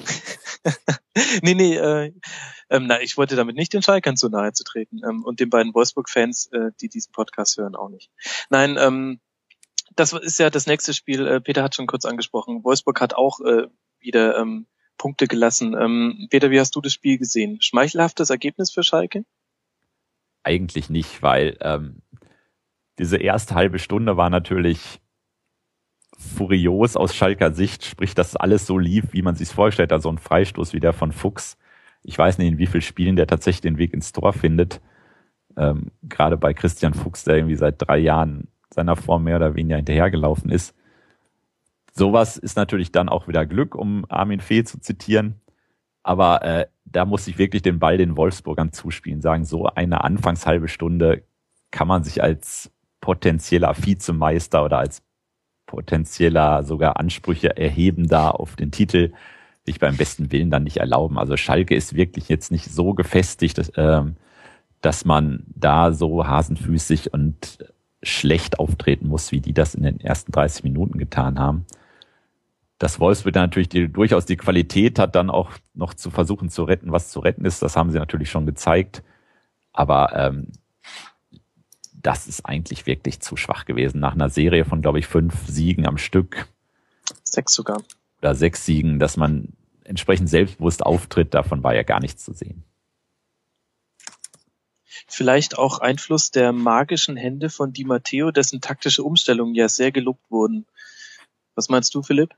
nee, nee, äh, ähm, na, ich wollte damit nicht den Schalkern zu nahe zu treten ähm, und den beiden Wolfsburg-Fans, äh, die diesen Podcast hören, auch nicht. Nein, ähm, das ist ja das nächste Spiel. Äh, Peter hat schon kurz angesprochen. Wolfsburg hat auch äh, wieder ähm, Punkte gelassen. Ähm, Peter, wie hast du das Spiel gesehen? Schmeichelhaftes Ergebnis für Schalke? Eigentlich nicht, weil ähm, diese erste halbe Stunde war natürlich furios aus Schalker Sicht, sprich, dass alles so lief, wie man sich vorgestellt hat. So ein Freistoß wie der von Fuchs. Ich weiß nicht, in wie vielen Spielen der tatsächlich den Weg ins Tor findet. Ähm, gerade bei Christian Fuchs, der irgendwie seit drei Jahren seiner Form mehr oder weniger hinterhergelaufen ist. Sowas ist natürlich dann auch wieder Glück, um Armin Fee zu zitieren. Aber äh, da muss ich wirklich den Ball den Wolfsburgern zuspielen, sagen, so eine Anfangshalbe Stunde kann man sich als potenzieller Vizemeister oder als potenzieller sogar Ansprüche erhebender auf den Titel sich beim besten Willen dann nicht erlauben. Also Schalke ist wirklich jetzt nicht so gefestigt, dass, ähm, dass man da so hasenfüßig und schlecht auftreten muss, wie die das in den ersten dreißig Minuten getan haben. Dass Wolfsburg dann natürlich die, durchaus die Qualität hat, dann auch noch zu versuchen zu retten, was zu retten ist, das haben sie natürlich schon gezeigt. Aber ähm, das ist eigentlich wirklich zu schwach gewesen. Nach einer Serie von, glaube ich, fünf Siegen am Stück. Sechs sogar. Oder sechs Siegen, dass man entsprechend selbstbewusst auftritt, davon war ja gar nichts zu sehen. Vielleicht auch Einfluss der magischen Hände von Di Matteo, dessen taktische Umstellungen ja sehr gelobt wurden. Was meinst du, Philipp?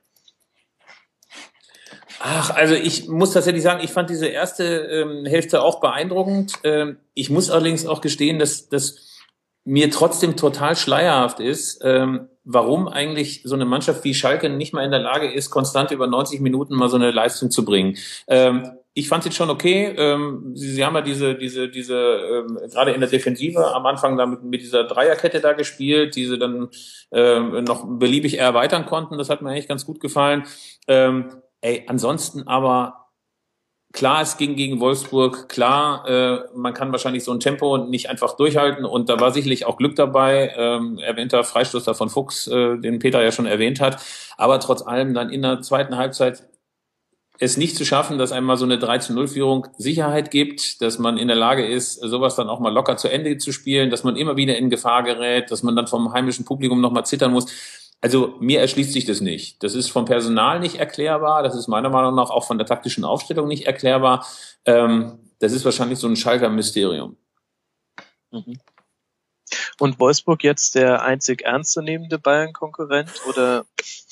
Ach, also ich muss tatsächlich sagen, ich fand diese erste ähm, Hälfte auch beeindruckend. Ähm, ich muss allerdings auch gestehen, dass dass mir trotzdem total schleierhaft ist, ähm, warum eigentlich so eine Mannschaft wie Schalke nicht mal in der Lage ist, konstant über neunzig Minuten mal so eine Leistung zu bringen. Ähm, ich fand es jetzt schon okay. Ähm, sie, sie haben ja diese, diese, diese, ähm, gerade in der Defensive am Anfang damit mit dieser Dreierkette da gespielt, die sie dann ähm, noch beliebig erweitern konnten. Das hat mir eigentlich ganz gut gefallen. Ähm, ey, ansonsten aber klar, es ging gegen Wolfsburg. Klar, äh, man kann wahrscheinlich so ein Tempo nicht einfach durchhalten. Und da war sicherlich auch Glück dabei. Ähm, erwähnter Freistoß da von Fuchs, äh, den Peter ja schon erwähnt hat. Aber trotz allem dann in der zweiten Halbzeit es nicht zu schaffen, dass einmal so eine drei zu null Führung Sicherheit gibt, dass man in der Lage ist, sowas dann auch mal locker zu Ende zu spielen, dass man immer wieder in Gefahr gerät, dass man dann vom heimischen Publikum nochmal zittern muss. Also mir erschließt sich das nicht. Das ist vom Personal nicht erklärbar. Das ist meiner Meinung nach auch von der taktischen Aufstellung nicht erklärbar. Ähm, das ist wahrscheinlich so ein Schalker Mysterium. Mhm. Und Wolfsburg jetzt der einzig ernstzunehmende Bayern-Konkurrent oder?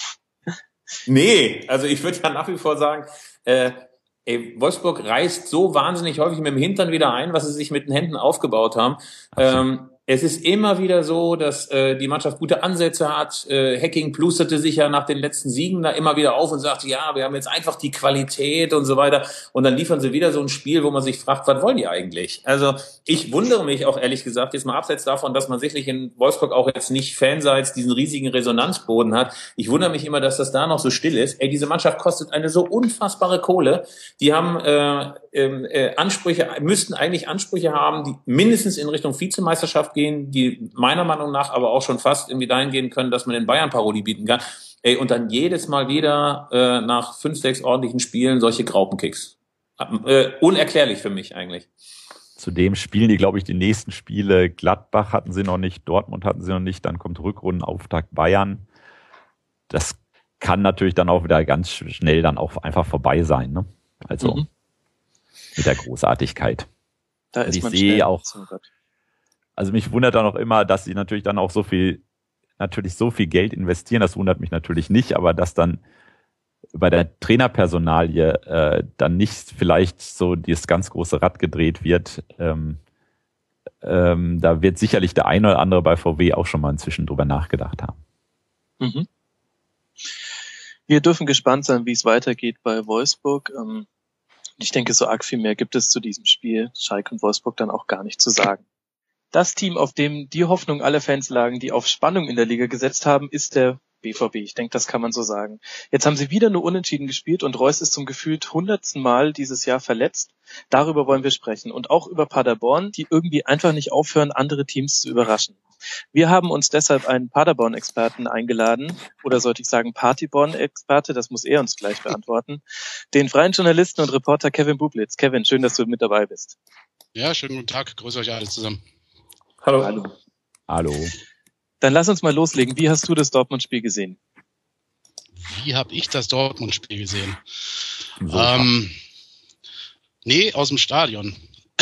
Nee, also ich würde ja nach wie vor sagen, äh, ey, Wolfsburg reißt so wahnsinnig häufig mit dem Hintern wieder ein, was sie sich mit den Händen aufgebaut haben. Ähm, Es ist immer wieder so, dass äh, die Mannschaft gute Ansätze hat. Äh, Hacking plusterte sich ja nach den letzten Siegen da immer wieder auf und sagte, ja, wir haben jetzt einfach die Qualität und so weiter. Und dann liefern sie wieder so ein Spiel, wo man sich fragt, was wollen die eigentlich? Also ich wundere mich auch ehrlich gesagt, jetzt mal abseits davon, dass man sicherlich in Wolfsburg auch jetzt nicht fanseits diesen riesigen Resonanzboden hat. Ich wundere mich immer, dass das da noch so still ist. Ey, diese Mannschaft kostet eine so unfassbare Kohle. Die haben äh, äh, Ansprüche, müssten eigentlich Ansprüche haben, die mindestens in Richtung Vizemeisterschaft gehen, die meiner Meinung nach aber auch schon fast irgendwie dahin gehen können, dass man den Bayern Parodie bieten kann. Ey, und dann jedes Mal wieder äh, nach fünf, sechs ordentlichen Spielen solche Graupenkicks. Äh, unerklärlich für mich eigentlich. Zudem spielen die, glaube ich, die nächsten Spiele. Gladbach hatten sie noch nicht, Dortmund hatten sie noch nicht, dann kommt Rückrundenauftakt Bayern. Das kann natürlich dann auch wieder ganz schnell dann auch einfach vorbei sein, ne? Also mhm. mit der Großartigkeit. Da ist ich man sehe schnell. auch, also mich wundert dann auch immer, dass sie natürlich dann auch so viel, natürlich so viel Geld investieren. Das wundert mich natürlich nicht, aber dass dann bei der Trainerpersonalie äh, dann nicht vielleicht so dieses ganz große Rad gedreht wird. Ähm, ähm, da wird sicherlich der eine oder andere bei V W auch schon mal inzwischen drüber nachgedacht haben. Mhm. Wir dürfen gespannt sein, wie es weitergeht bei Wolfsburg. Ähm, ich denke, so arg viel mehr gibt es zu diesem Spiel Schalke und Wolfsburg dann auch gar nicht zu sagen. Das Team, auf dem die Hoffnung aller Fans lagen, die auf Spannung in der Liga gesetzt haben, ist der B V B. Ich denke, das kann man so sagen. Jetzt haben sie wieder nur unentschieden gespielt und Reus ist zum gefühlt hundertsten Mal dieses Jahr verletzt. Darüber wollen wir sprechen und auch über Paderborn, die irgendwie einfach nicht aufhören, andere Teams zu überraschen. Wir haben uns deshalb einen Paderborn-Experten eingeladen, oder sollte ich sagen Partyborn-Experte, das muss er uns gleich beantworten, den freien Journalisten und Reporter Kevin Bublitz. Kevin, schön, dass du mit dabei bist. Ja, schönen guten Tag, grüße euch alle zusammen. Hallo. Hallo. Hallo. Dann lass uns mal loslegen. Wie hast du das Dortmund-Spiel gesehen? Wie habe ich das Dortmund-Spiel gesehen? So. Ähm, nee, aus dem Stadion.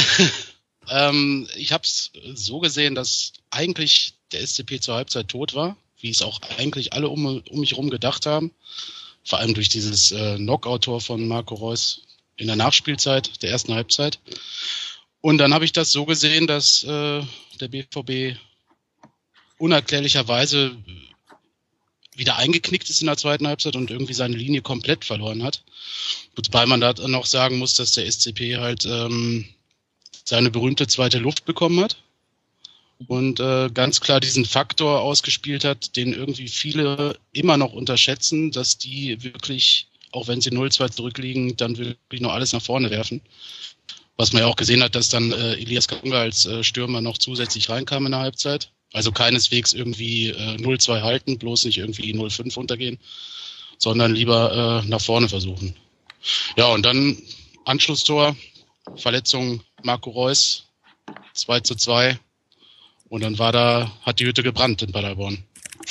ähm, ich habe es so gesehen, dass eigentlich der S C P zur Halbzeit tot war, wie es auch eigentlich alle um, um mich herum gedacht haben. Vor allem durch dieses äh, Knockout-Tor von Marco Reus in der Nachspielzeit der ersten Halbzeit. Und dann habe ich das so gesehen, dass äh, der B V B unerklärlicherweise wieder eingeknickt ist in der zweiten Halbzeit und irgendwie seine Linie komplett verloren hat. Wobei man da noch sagen muss, dass der S C P halt ähm, seine berühmte zweite Luft bekommen hat und äh, ganz klar diesen Faktor ausgespielt hat, den irgendwie viele immer noch unterschätzen, dass die wirklich, auch wenn sie null zwei zurückliegen, dann wirklich noch alles nach vorne werfen. Was man ja auch gesehen hat, dass dann äh, Elias Kanga als äh, Stürmer noch zusätzlich reinkam in der Halbzeit. Also keineswegs irgendwie äh, null zwei halten, bloß nicht irgendwie null fünf runtergehen, sondern lieber äh, nach vorne versuchen. Ja, und dann Anschlusstor, Verletzung Marco Reus, zwei zu zwei. Und dann war da, hat die Hütte gebrannt in Paderborn.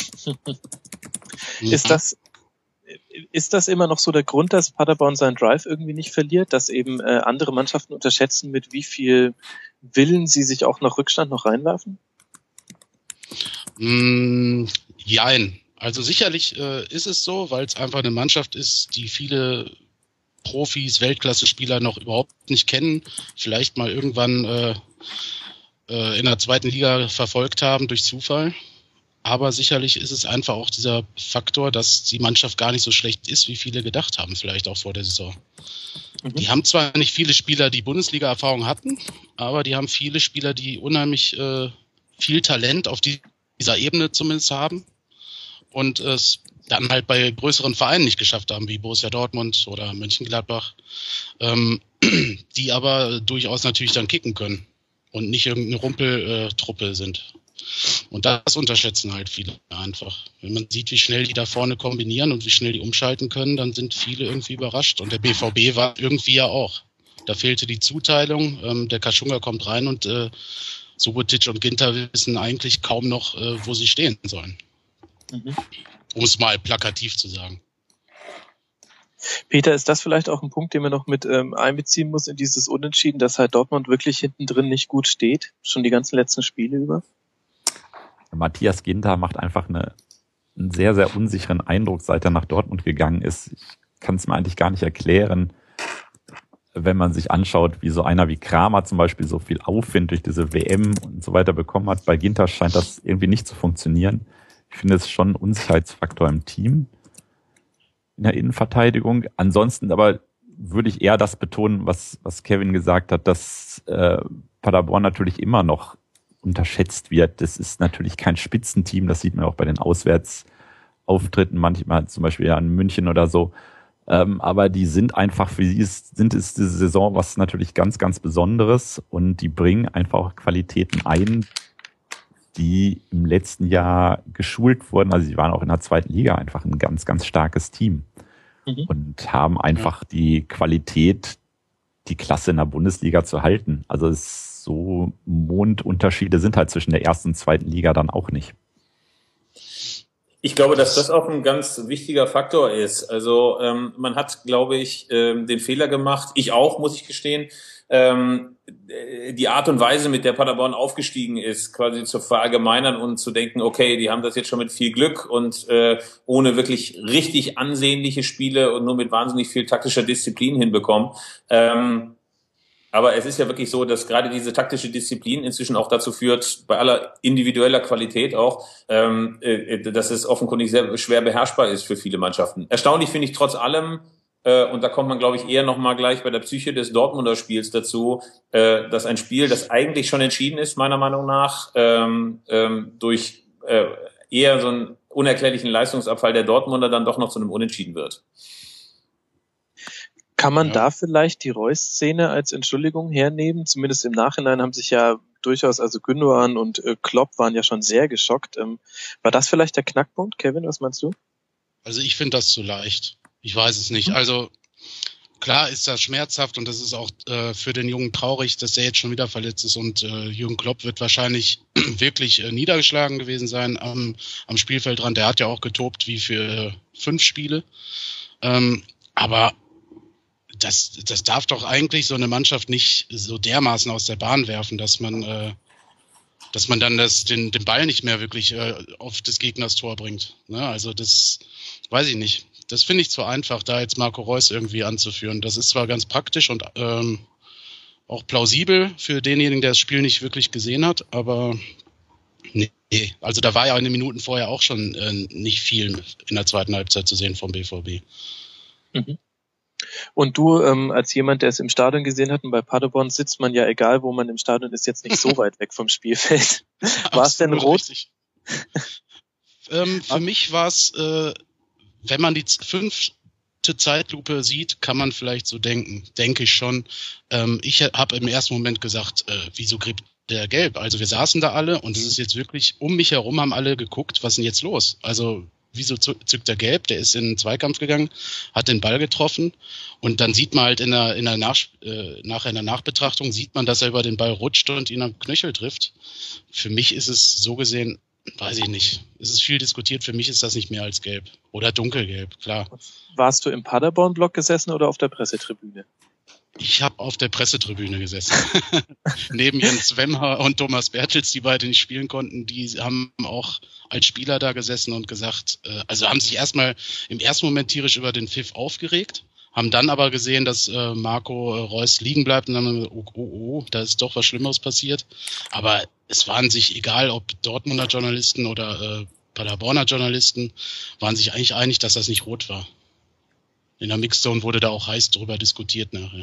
Ist das, ist das immer noch so der Grund, dass Paderborn seinen Drive irgendwie nicht verliert, dass eben äh, andere Mannschaften unterschätzen, mit wie viel Willen sie sich auch nach Rückstand noch reinwerfen? Mm, jein. Also sicherlich äh, ist es so, weil es einfach eine Mannschaft ist, die viele Profis, Weltklasse-Spieler noch überhaupt nicht kennen, vielleicht mal irgendwann äh, äh, in der zweiten Liga verfolgt haben durch Zufall. Aber sicherlich ist es einfach auch dieser Faktor, dass die Mannschaft gar nicht so schlecht ist, wie viele gedacht haben, vielleicht auch vor der Saison. Mhm. Die haben zwar nicht viele Spieler, die Bundesliga-Erfahrung hatten, aber die haben viele Spieler, die unheimlich äh, viel Talent auf die dieser Ebene zumindest haben und es dann halt bei größeren Vereinen nicht geschafft haben, wie Borussia Dortmund oder Mönchengladbach, ähm, die aber durchaus natürlich dann kicken können und nicht irgendeine Rumpeltruppe sind. Und das unterschätzen halt viele einfach. Wenn man sieht, wie schnell die da vorne kombinieren und wie schnell die umschalten können, dann sind viele irgendwie überrascht. Und der B V B war irgendwie ja auch. Da fehlte die Zuteilung, ähm, der Kaschunga kommt rein und äh, Subotic und Ginter wissen eigentlich kaum noch, äh, wo sie stehen sollen. Mhm. Um es mal plakativ zu sagen. Peter, ist das vielleicht auch ein Punkt, den man noch mit ähm, einbeziehen muss in dieses Unentschieden, dass halt Dortmund wirklich hinten drin nicht gut steht, schon die ganzen letzten Spiele über? Matthias Ginter macht einfach eine, einen sehr, sehr unsicheren Eindruck, seit er nach Dortmund gegangen ist. Ich kann es mir eigentlich gar nicht erklären, wenn man sich anschaut, wie so einer wie Kramer zum Beispiel so viel Aufwind durch diese W M und so weiter bekommen hat. Bei Ginter scheint das irgendwie nicht zu funktionieren. Ich finde es schon ein Unsicherheitsfaktor im Team, in der Innenverteidigung. Ansonsten aber würde ich eher das betonen, was, was Kevin gesagt hat, dass äh, Paderborn natürlich immer noch unterschätzt wird. Das ist natürlich kein Spitzenteam, das sieht man auch bei den Auswärtsauftritten manchmal, zum Beispiel ja in München oder so. Ähm, aber die sind einfach, für sie ist, sind es diese Saison was natürlich ganz, ganz Besonderes und die bringen einfach auch Qualitäten ein, die im letzten Jahr geschult wurden. Also sie waren auch in der zweiten Liga einfach ein ganz, ganz starkes Team mhm. und haben einfach die Qualität, die Klasse in der Bundesliga zu halten. Also es, so Mondunterschiede sind halt zwischen der ersten und zweiten Liga dann auch nicht. Ich glaube, dass das auch ein ganz wichtiger Faktor ist. Also ähm, man hat, glaube ich, ähm, den Fehler gemacht, ich auch, muss ich gestehen, ähm, die Art und Weise, mit der Paderborn aufgestiegen ist, quasi zu verallgemeinern und zu denken, okay, die haben das jetzt schon mit viel Glück und äh, ohne wirklich richtig ansehnliche Spiele und nur mit wahnsinnig viel taktischer Disziplin hinbekommen. Ähm, aber es ist ja wirklich so, dass gerade diese taktische Disziplin inzwischen auch dazu führt, bei aller individueller Qualität auch, ähm, äh, dass es offenkundig sehr schwer beherrschbar ist für viele Mannschaften. Erstaunlich finde ich trotz allem, äh, und da kommt man, glaube ich, eher nochmal gleich bei der Psyche des Dortmunder Spiels dazu, äh, dass ein Spiel, das eigentlich schon entschieden ist, meiner Meinung nach, ähm, ähm, durch äh, eher so einen unerklärlichen Leistungsabfall der Dortmunder dann doch noch zu einem Unentschieden wird. Kann man Ja. da vielleicht die Reus-Szene als Entschuldigung hernehmen? Zumindest im Nachhinein haben sich ja durchaus, also Gündogan und äh, Klopp waren ja schon sehr geschockt. Ähm, war das vielleicht der Knackpunkt? Kevin, was meinst du? Also ich finde das zu leicht. Ich weiß es nicht. Also klar ist das schmerzhaft und das ist auch äh, für den Jungen traurig, dass er jetzt schon wieder verletzt ist und äh, Jürgen Klopp wird wahrscheinlich wirklich äh, niedergeschlagen gewesen sein am, am Spielfeldrand. Der hat ja auch getobt wie für äh, fünf Spiele. Ähm, aber das, das darf doch eigentlich so eine Mannschaft nicht so dermaßen aus der Bahn werfen, dass man, äh, dass man dann das, den, den Ball nicht mehr wirklich äh, auf des Gegners Tor bringt. Ne? Also das weiß ich nicht. Das finde ich zu einfach, da jetzt Marco Reus irgendwie anzuführen. Das ist zwar ganz praktisch und ähm, auch plausibel für denjenigen, der das Spiel nicht wirklich gesehen hat, aber nee. Also da war ja eine Minuten vorher auch schon äh, nicht viel in der zweiten Halbzeit zu sehen vom B V B. Mhm. Und du, ähm, als jemand, der es im Stadion gesehen hat, und bei Paderborn sitzt man ja, egal wo man im Stadion ist, jetzt nicht so weit weg vom Spielfeld. War es denn rot? ähm, für mich war es, äh, wenn man die fünfte Zeitlupe sieht, kann man vielleicht so denken. Denke ich schon. Ähm, ich habe im ersten Moment gesagt, äh, wieso kriegt der gelb? Also wir saßen da alle und es ist jetzt wirklich, um mich herum haben alle geguckt, was ist denn jetzt los? Also wieso zückt er gelb? Der ist in den Zweikampf gegangen, hat den Ball getroffen und dann sieht man halt in der, in der Nach, äh, nachher in der Nachbetrachtung, sieht man, dass er über den Ball rutscht und ihn am Knöchel trifft. Für mich ist es so gesehen, weiß ich nicht. Es ist viel diskutiert, für mich ist das nicht mehr als gelb. Oder dunkelgelb, klar. Warst du im Paderborn-Block gesessen oder auf der Pressetribüne? Ich habe auf der Pressetribüne gesessen. Neben Jens Wemmer und Thomas Bertels, die beide nicht spielen konnten, die haben auch als Spieler da gesessen und gesagt, äh, also haben sich erstmal im ersten Moment tierisch über den Pfiff aufgeregt, haben dann aber gesehen, dass äh, Marco äh, Reus liegen bleibt und dann haben wir, oh, oh, oh, da ist doch was Schlimmeres passiert. Aber es waren sich, egal ob Dortmunder Journalisten oder äh, Paderborner Journalisten, waren sich eigentlich einig, dass das nicht rot war. In der Mixzone wurde da auch heiß drüber diskutiert nachher.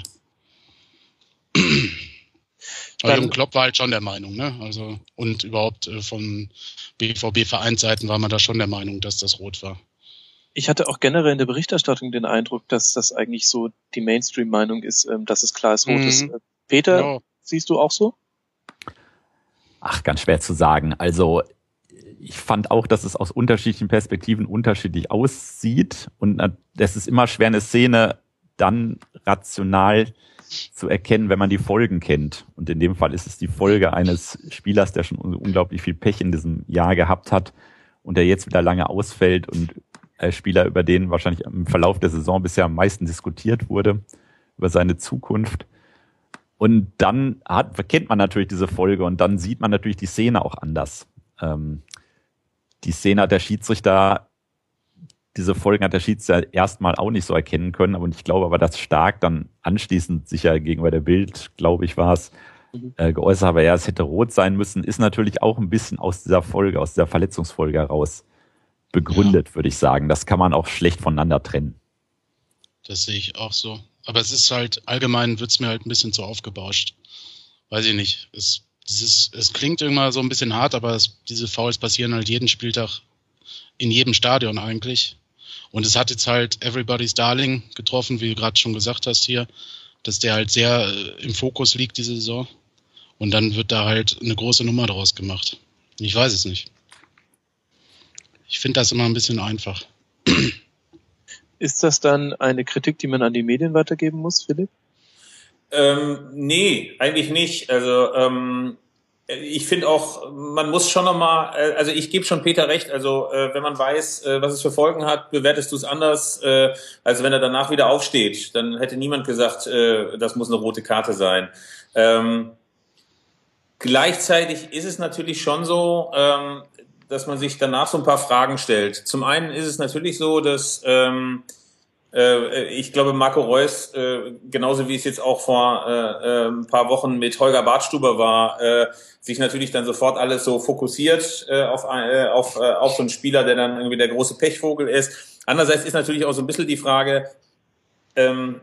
Aber Jürgen Klopp war halt schon der Meinung, ne? Also und überhaupt äh, von B V B-Vereinsseiten war man da schon der Meinung, dass das rot war. Ich hatte auch generell in der Berichterstattung den Eindruck, dass das eigentlich so die Mainstream-Meinung ist, ähm, dass es klar ist, rot Mhm. ist. Peter, Ja. siehst du auch so? Ach, ganz schwer zu sagen. Also ich fand auch, dass es aus unterschiedlichen Perspektiven unterschiedlich aussieht und das ist immer schwer, eine Szene dann rational zu erkennen, wenn man die Folgen kennt. Und in dem Fall ist es die Folge eines Spielers, der schon unglaublich viel Pech in diesem Jahr gehabt hat und der jetzt wieder lange ausfällt und ein Spieler, über den wahrscheinlich im Verlauf der Saison bisher am meisten diskutiert wurde, über seine Zukunft. Und dann hat, kennt man natürlich diese Folge und dann sieht man natürlich die Szene auch anders. Ähm, die Szene hat der Schiedsrichter, diese Folgen hat der Schiedsrichter erstmal auch nicht so erkennen können, aber ich glaube aber, dass Stark dann anschließend sicher gegenüber der Bild, glaube ich, war es, äh, geäußert, aber ja, es hätte rot sein müssen, ist natürlich auch ein bisschen aus dieser Folge, aus dieser Verletzungsfolge heraus begründet, ja. Würde ich sagen. Das kann man auch schlecht voneinander trennen. Das sehe ich auch so. Aber es ist halt, allgemein wird's mir halt ein bisschen zu aufgebauscht. Weiß ich nicht. Es, dieses, es klingt immer so ein bisschen hart, aber es, diese Fouls passieren halt jeden Spieltag in jedem Stadion eigentlich. Und es hat jetzt halt Everybody's Darling getroffen, wie du gerade schon gesagt hast hier, dass der halt sehr äh, im Fokus liegt diese Saison. Und dann wird da halt eine große Nummer draus gemacht. Ich weiß es nicht. Ich finde das immer ein bisschen einfach. Ist das dann eine Kritik, die man an die Medien weitergeben muss, Philipp? Ähm, nee, eigentlich nicht. Also ähm, ich finde auch, man muss schon nochmal, also ich gebe schon Peter recht, also äh, wenn man weiß, äh, was es für Folgen hat, bewertest du es anders, äh, als wenn er danach wieder aufsteht. Dann hätte niemand gesagt, äh, das muss eine rote Karte sein. Ähm, gleichzeitig ist es natürlich schon so, ähm, dass man sich danach so ein paar Fragen stellt. Zum einen ist es natürlich so, dass ähm, äh, ich glaube, Marco Reus, äh, genauso wie es jetzt auch vor äh, äh, ein paar Wochen mit Holger Badstuber war, äh, sich natürlich dann sofort alles so fokussiert äh, auf, äh, auf, äh, auf so einen Spieler, der dann irgendwie der große Pechvogel ist. Andererseits ist natürlich auch so ein bisschen die Frage, ähm,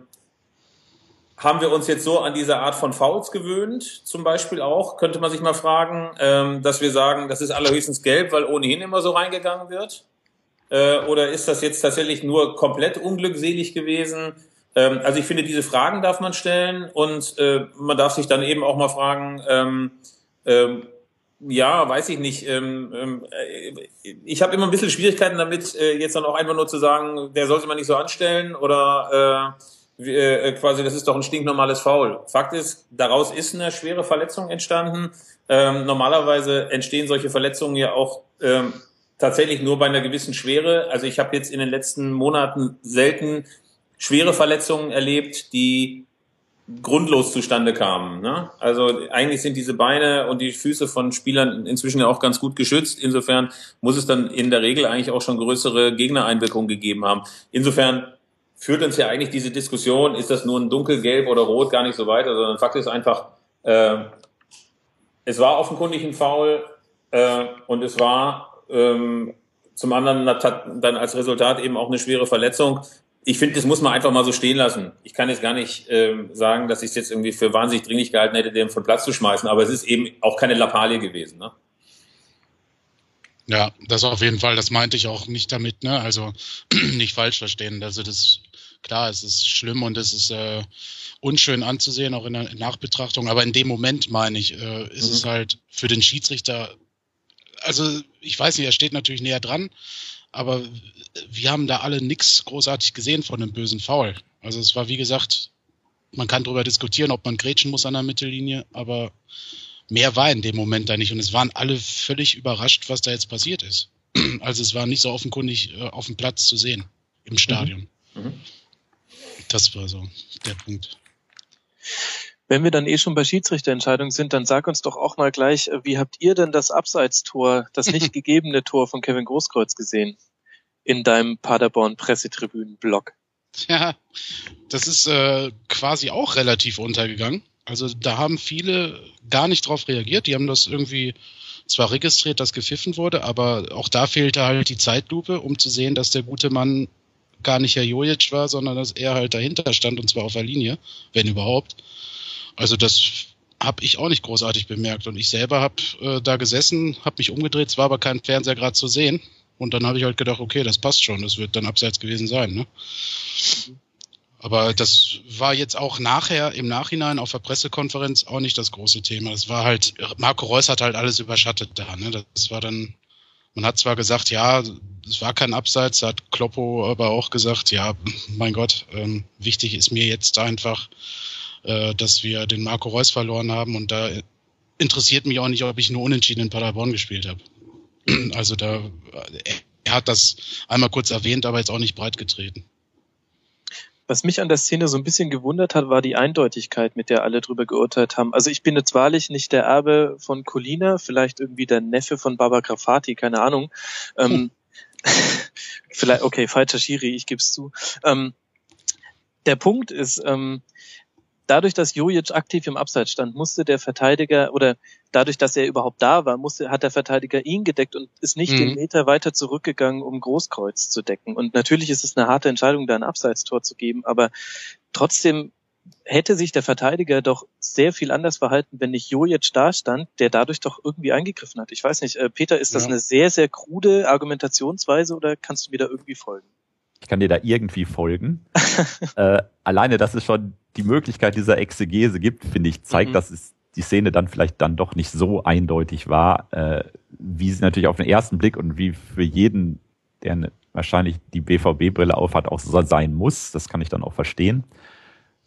haben wir uns jetzt so an diese Art von Fouls gewöhnt, zum Beispiel auch, könnte man sich mal fragen, ähm, dass wir sagen, das ist allerhöchstens gelb, weil ohnehin immer so reingegangen wird? Äh, oder ist das jetzt tatsächlich nur komplett unglückselig gewesen? Ähm, also ich finde, diese Fragen darf man stellen und äh, man darf sich dann eben auch mal fragen, ähm, ähm, ja, weiß ich nicht. Ähm, ähm, ich habe immer ein bisschen Schwierigkeiten damit, äh, jetzt dann auch einfach nur zu sagen, der soll sich mal nicht so anstellen oder äh, Äh, quasi, das ist doch ein stinknormales Foul. Fakt ist, daraus ist eine schwere Verletzung entstanden. Ähm, normalerweise entstehen solche Verletzungen ja auch ähm, tatsächlich nur bei einer gewissen Schwere. Also ich habe jetzt in den letzten Monaten selten schwere Verletzungen erlebt, die grundlos zustande kamen. Ne? Also eigentlich sind diese Beine und die Füße von Spielern inzwischen ja auch ganz gut geschützt. Insofern muss es dann in der Regel eigentlich auch schon größere Gegnereinwirkungen gegeben haben. Insofern führt uns ja eigentlich diese Diskussion, ist das nur ein dunkelgelb oder rot, gar nicht so weiter, sondern Fakt ist einfach, äh, es war offenkundig ein Foul äh, und es war ähm, zum anderen dann als Resultat eben auch eine schwere Verletzung. Ich finde, das muss man einfach mal so stehen lassen. Ich kann jetzt gar nicht äh, sagen, dass ich es jetzt irgendwie für wahnsinnig dringlich gehalten hätte, den von Platz zu schmeißen, aber es ist eben auch keine Lappalie gewesen, ne? Ja, das auf jeden Fall, das meinte ich auch nicht damit, ne? Also nicht falsch verstehen. Also das klar, es ist schlimm und es ist äh, unschön anzusehen, auch in der Nachbetrachtung. Aber in dem Moment, meine ich, äh, ist mhm. es halt für den Schiedsrichter, also ich weiß nicht, er steht natürlich näher dran, aber wir haben da alle nichts großartig gesehen von einem bösen Foul. Also es war, wie gesagt, man kann darüber diskutieren, ob man grätschen muss an der Mittellinie, aber mehr war in dem Moment da nicht. Und es waren alle völlig überrascht, was da jetzt passiert ist. Also es war nicht so offenkundig äh, auf dem Platz zu sehen, im Stadion. Mhm. Mhm. Das war so der Punkt. Wenn wir dann eh schon bei Schiedsrichterentscheidungen sind, dann sag uns doch auch mal gleich, wie habt ihr denn das Abseitstor, das nicht gegebene Tor von Kevin Großkreuz gesehen in deinem Paderborn-Pressetribünen-Blog? Ja, das ist äh, quasi auch relativ untergegangen. Also da haben viele gar nicht drauf reagiert. Die haben das irgendwie zwar registriert, dass gepfiffen wurde, aber auch da fehlte halt die Zeitlupe, um zu sehen, dass der gute Mann gar nicht Herr Jojic war, sondern dass er halt dahinter stand und zwar auf der Linie, wenn überhaupt. Also das habe ich auch nicht großartig bemerkt und ich selber habe äh, da gesessen, habe mich umgedreht, es war aber kein Fernseher gerade zu sehen und dann habe ich halt gedacht, okay, das passt schon, das wird dann abseits gewesen sein, ne? Aber das war jetzt auch nachher, im Nachhinein auf der Pressekonferenz auch nicht das große Thema. Das war halt, Marco Reus hat halt alles überschattet da, ne? Das war dann, man hat zwar gesagt, ja, es war kein Abseits, hat Kloppo aber auch gesagt, ja, mein Gott, ähm, wichtig ist mir jetzt einfach, äh, dass wir den Marco Reus verloren haben und da interessiert mich auch nicht, ob ich nur unentschieden in Paderborn gespielt habe. Also da, er hat das einmal kurz erwähnt, aber jetzt auch nicht breit getreten. Was mich an der Szene so ein bisschen gewundert hat, war die Eindeutigkeit, mit der alle drüber geurteilt haben. Also ich bin jetzt wahrlich nicht der Erbe von Colina, vielleicht irgendwie der Neffe von Baba Grafati, keine Ahnung. Ähm, vielleicht, okay, falscher Schiri, ich geb's zu. Ähm, der Punkt ist, ähm, dadurch, dass Jojic aktiv im Abseits stand, musste der Verteidiger, oder dadurch, dass er überhaupt da war, musste, hat der Verteidiger ihn gedeckt und ist nicht mhm. den Meter weiter zurückgegangen, um Großkreuz zu decken. Und natürlich ist es eine harte Entscheidung, da ein Abseitstor zu geben, aber trotzdem hätte sich der Verteidiger doch sehr viel anders verhalten, wenn nicht Jojic da stand, der dadurch doch irgendwie eingegriffen hat. Ich weiß nicht, äh, Peter, ist das ja. eine sehr, sehr krude Argumentationsweise oder kannst du mir da irgendwie folgen? Ich kann dir da irgendwie folgen. äh, alleine, dass es schon die Möglichkeit dieser Exegese gibt, finde ich, zeigt, mhm. dass es die Szene dann vielleicht dann doch nicht so eindeutig war, äh, wie sie natürlich auf den ersten Blick und wie für jeden, der ne, wahrscheinlich die B V B-Brille aufhat, auch so sein muss. Das kann ich dann auch verstehen.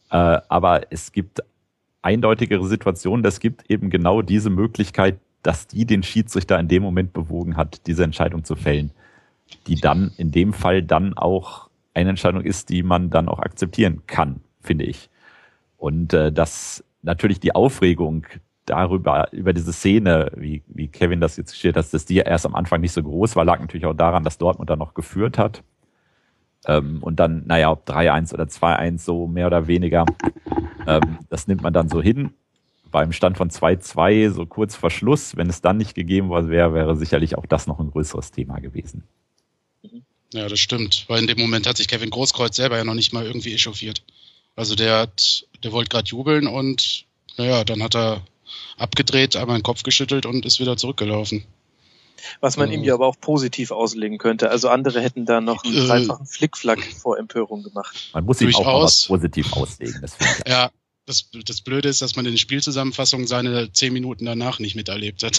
Äh, aber es gibt eindeutigere Situationen, es gibt eben genau diese Möglichkeit, dass die den Schiedsrichter in dem Moment bewogen hat, diese Entscheidung zu fällen, die dann in dem Fall dann auch eine Entscheidung ist, die man dann auch akzeptieren kann, finde ich. Und äh, dass natürlich die Aufregung darüber, über diese Szene, wie, wie Kevin das jetzt geschildert hat, dass die erst am Anfang nicht so groß war, lag natürlich auch daran, dass Dortmund dann noch geführt hat. Ähm, und dann, naja, ob drei eins oder zwei eins, so mehr oder weniger, ähm, das nimmt man dann so hin. Beim Stand von zwei zwei, so kurz vor Schluss, wenn es dann nicht gegeben wäre, wäre sicherlich auch das noch ein größeres Thema gewesen. Ja, das stimmt, weil in dem Moment hat sich Kevin Großkreuz selber ja noch nicht mal irgendwie echauffiert. Also der hat, der wollte gerade jubeln und naja, dann hat er abgedreht, einmal den Kopf geschüttelt und ist wieder zurückgelaufen. Was man äh, ihm ja aber auch positiv auslegen könnte. Also andere hätten da noch einen äh, dreifachen Flickflack vor Empörung gemacht. Man muss ihm auch mal was durchaus. positiv auslegen. Das finde ich. Ja, das, das Blöde ist, dass man in den Spielzusammenfassungen seine zehn Minuten danach nicht miterlebt hat.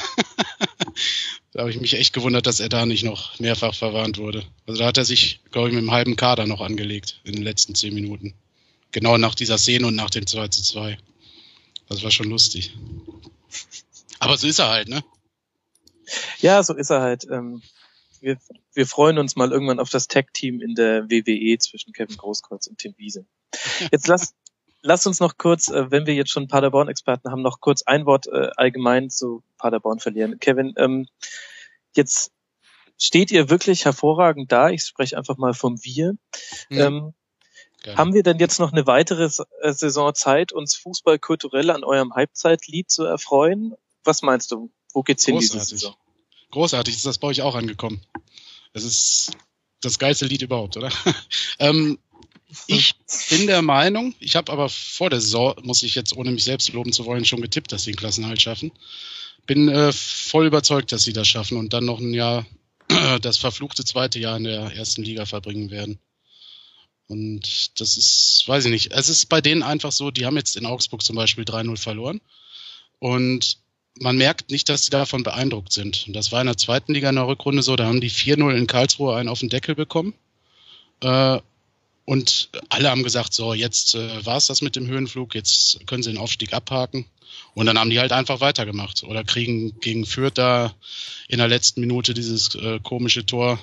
Da habe ich mich echt gewundert, dass er da nicht noch mehrfach verwarnt wurde. Also da hat er sich, glaube ich, mit einem halben Kader noch angelegt in den letzten zehn Minuten. Genau nach dieser Szene und nach dem zwei zu zwei. Das war schon lustig. Aber so ist er halt, ne? Ja, so ist er halt. Ähm, wir, wir freuen uns mal irgendwann auf das Tag-Team in der W W E zwischen Kevin Großkreuz und Tim Wiese. Jetzt lass, lass uns noch kurz, äh, wenn wir jetzt schon Paderborn-Experten haben, noch kurz ein Wort äh, allgemein zu Paderborn verlieren. Kevin, ähm, jetzt steht ihr wirklich hervorragend da. Ich spreche einfach mal vom Wir. Mhm. Ähm, haben wir denn jetzt noch eine weitere Saison Zeit, uns fußballkulturell an eurem Halbzeitlied zu erfreuen? Was meinst du? Wo geht's hin diese Saison? Großartig, ist das bei euch auch angekommen. Das ist das geilste Lied überhaupt, oder? ähm, ich bin der Meinung, ich habe aber vor der Saison, muss ich jetzt, ohne mich selbst loben zu wollen, schon getippt, dass sie den Klassenerhalt schaffen. Bin äh, voll überzeugt, dass sie das schaffen und dann noch ein Jahr, das verfluchte zweite Jahr in der ersten Liga verbringen werden. Und das ist, weiß ich nicht, es ist bei denen einfach so, die haben jetzt in Augsburg zum Beispiel drei null verloren und man merkt nicht, dass sie davon beeindruckt sind. Und das war in der zweiten Liga in der Rückrunde so, da haben die vier null in Karlsruhe einen auf den Deckel bekommen. Äh, und alle haben gesagt, so, jetzt äh, war es das mit dem Höhenflug, jetzt können sie den Aufstieg abhaken. Und dann haben die halt einfach weitergemacht. Oder kriegen gegen Fürth da in der letzten Minute dieses äh, komische Tor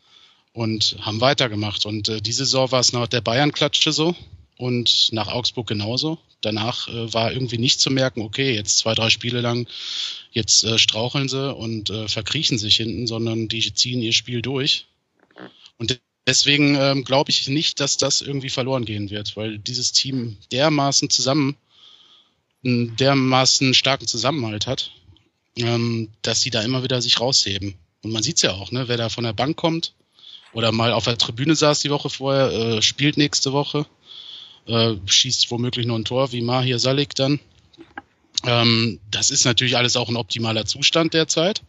und haben weitergemacht. Und äh, diese Saison war es nach der Bayern-Klatsche so und nach Augsburg genauso. Danach äh, war irgendwie nicht zu merken, okay, jetzt zwei, drei Spiele lang, jetzt äh, straucheln sie und äh, verkriechen sich hinten, sondern die ziehen ihr Spiel durch. Und deswegen ähm, glaube ich nicht, dass das irgendwie verloren gehen wird, weil dieses Team dermaßen zusammen, einen dermaßen starken Zusammenhalt hat, ähm, dass sie da immer wieder sich rausheben. Und man sieht's ja auch, ne, wer da von der Bank kommt oder mal auf der Tribüne saß die Woche vorher, äh, spielt nächste Woche. Äh, schießt womöglich noch ein Tor, wie Mahir Salik dann. Ähm, das ist natürlich alles auch ein optimaler Zustand derzeit.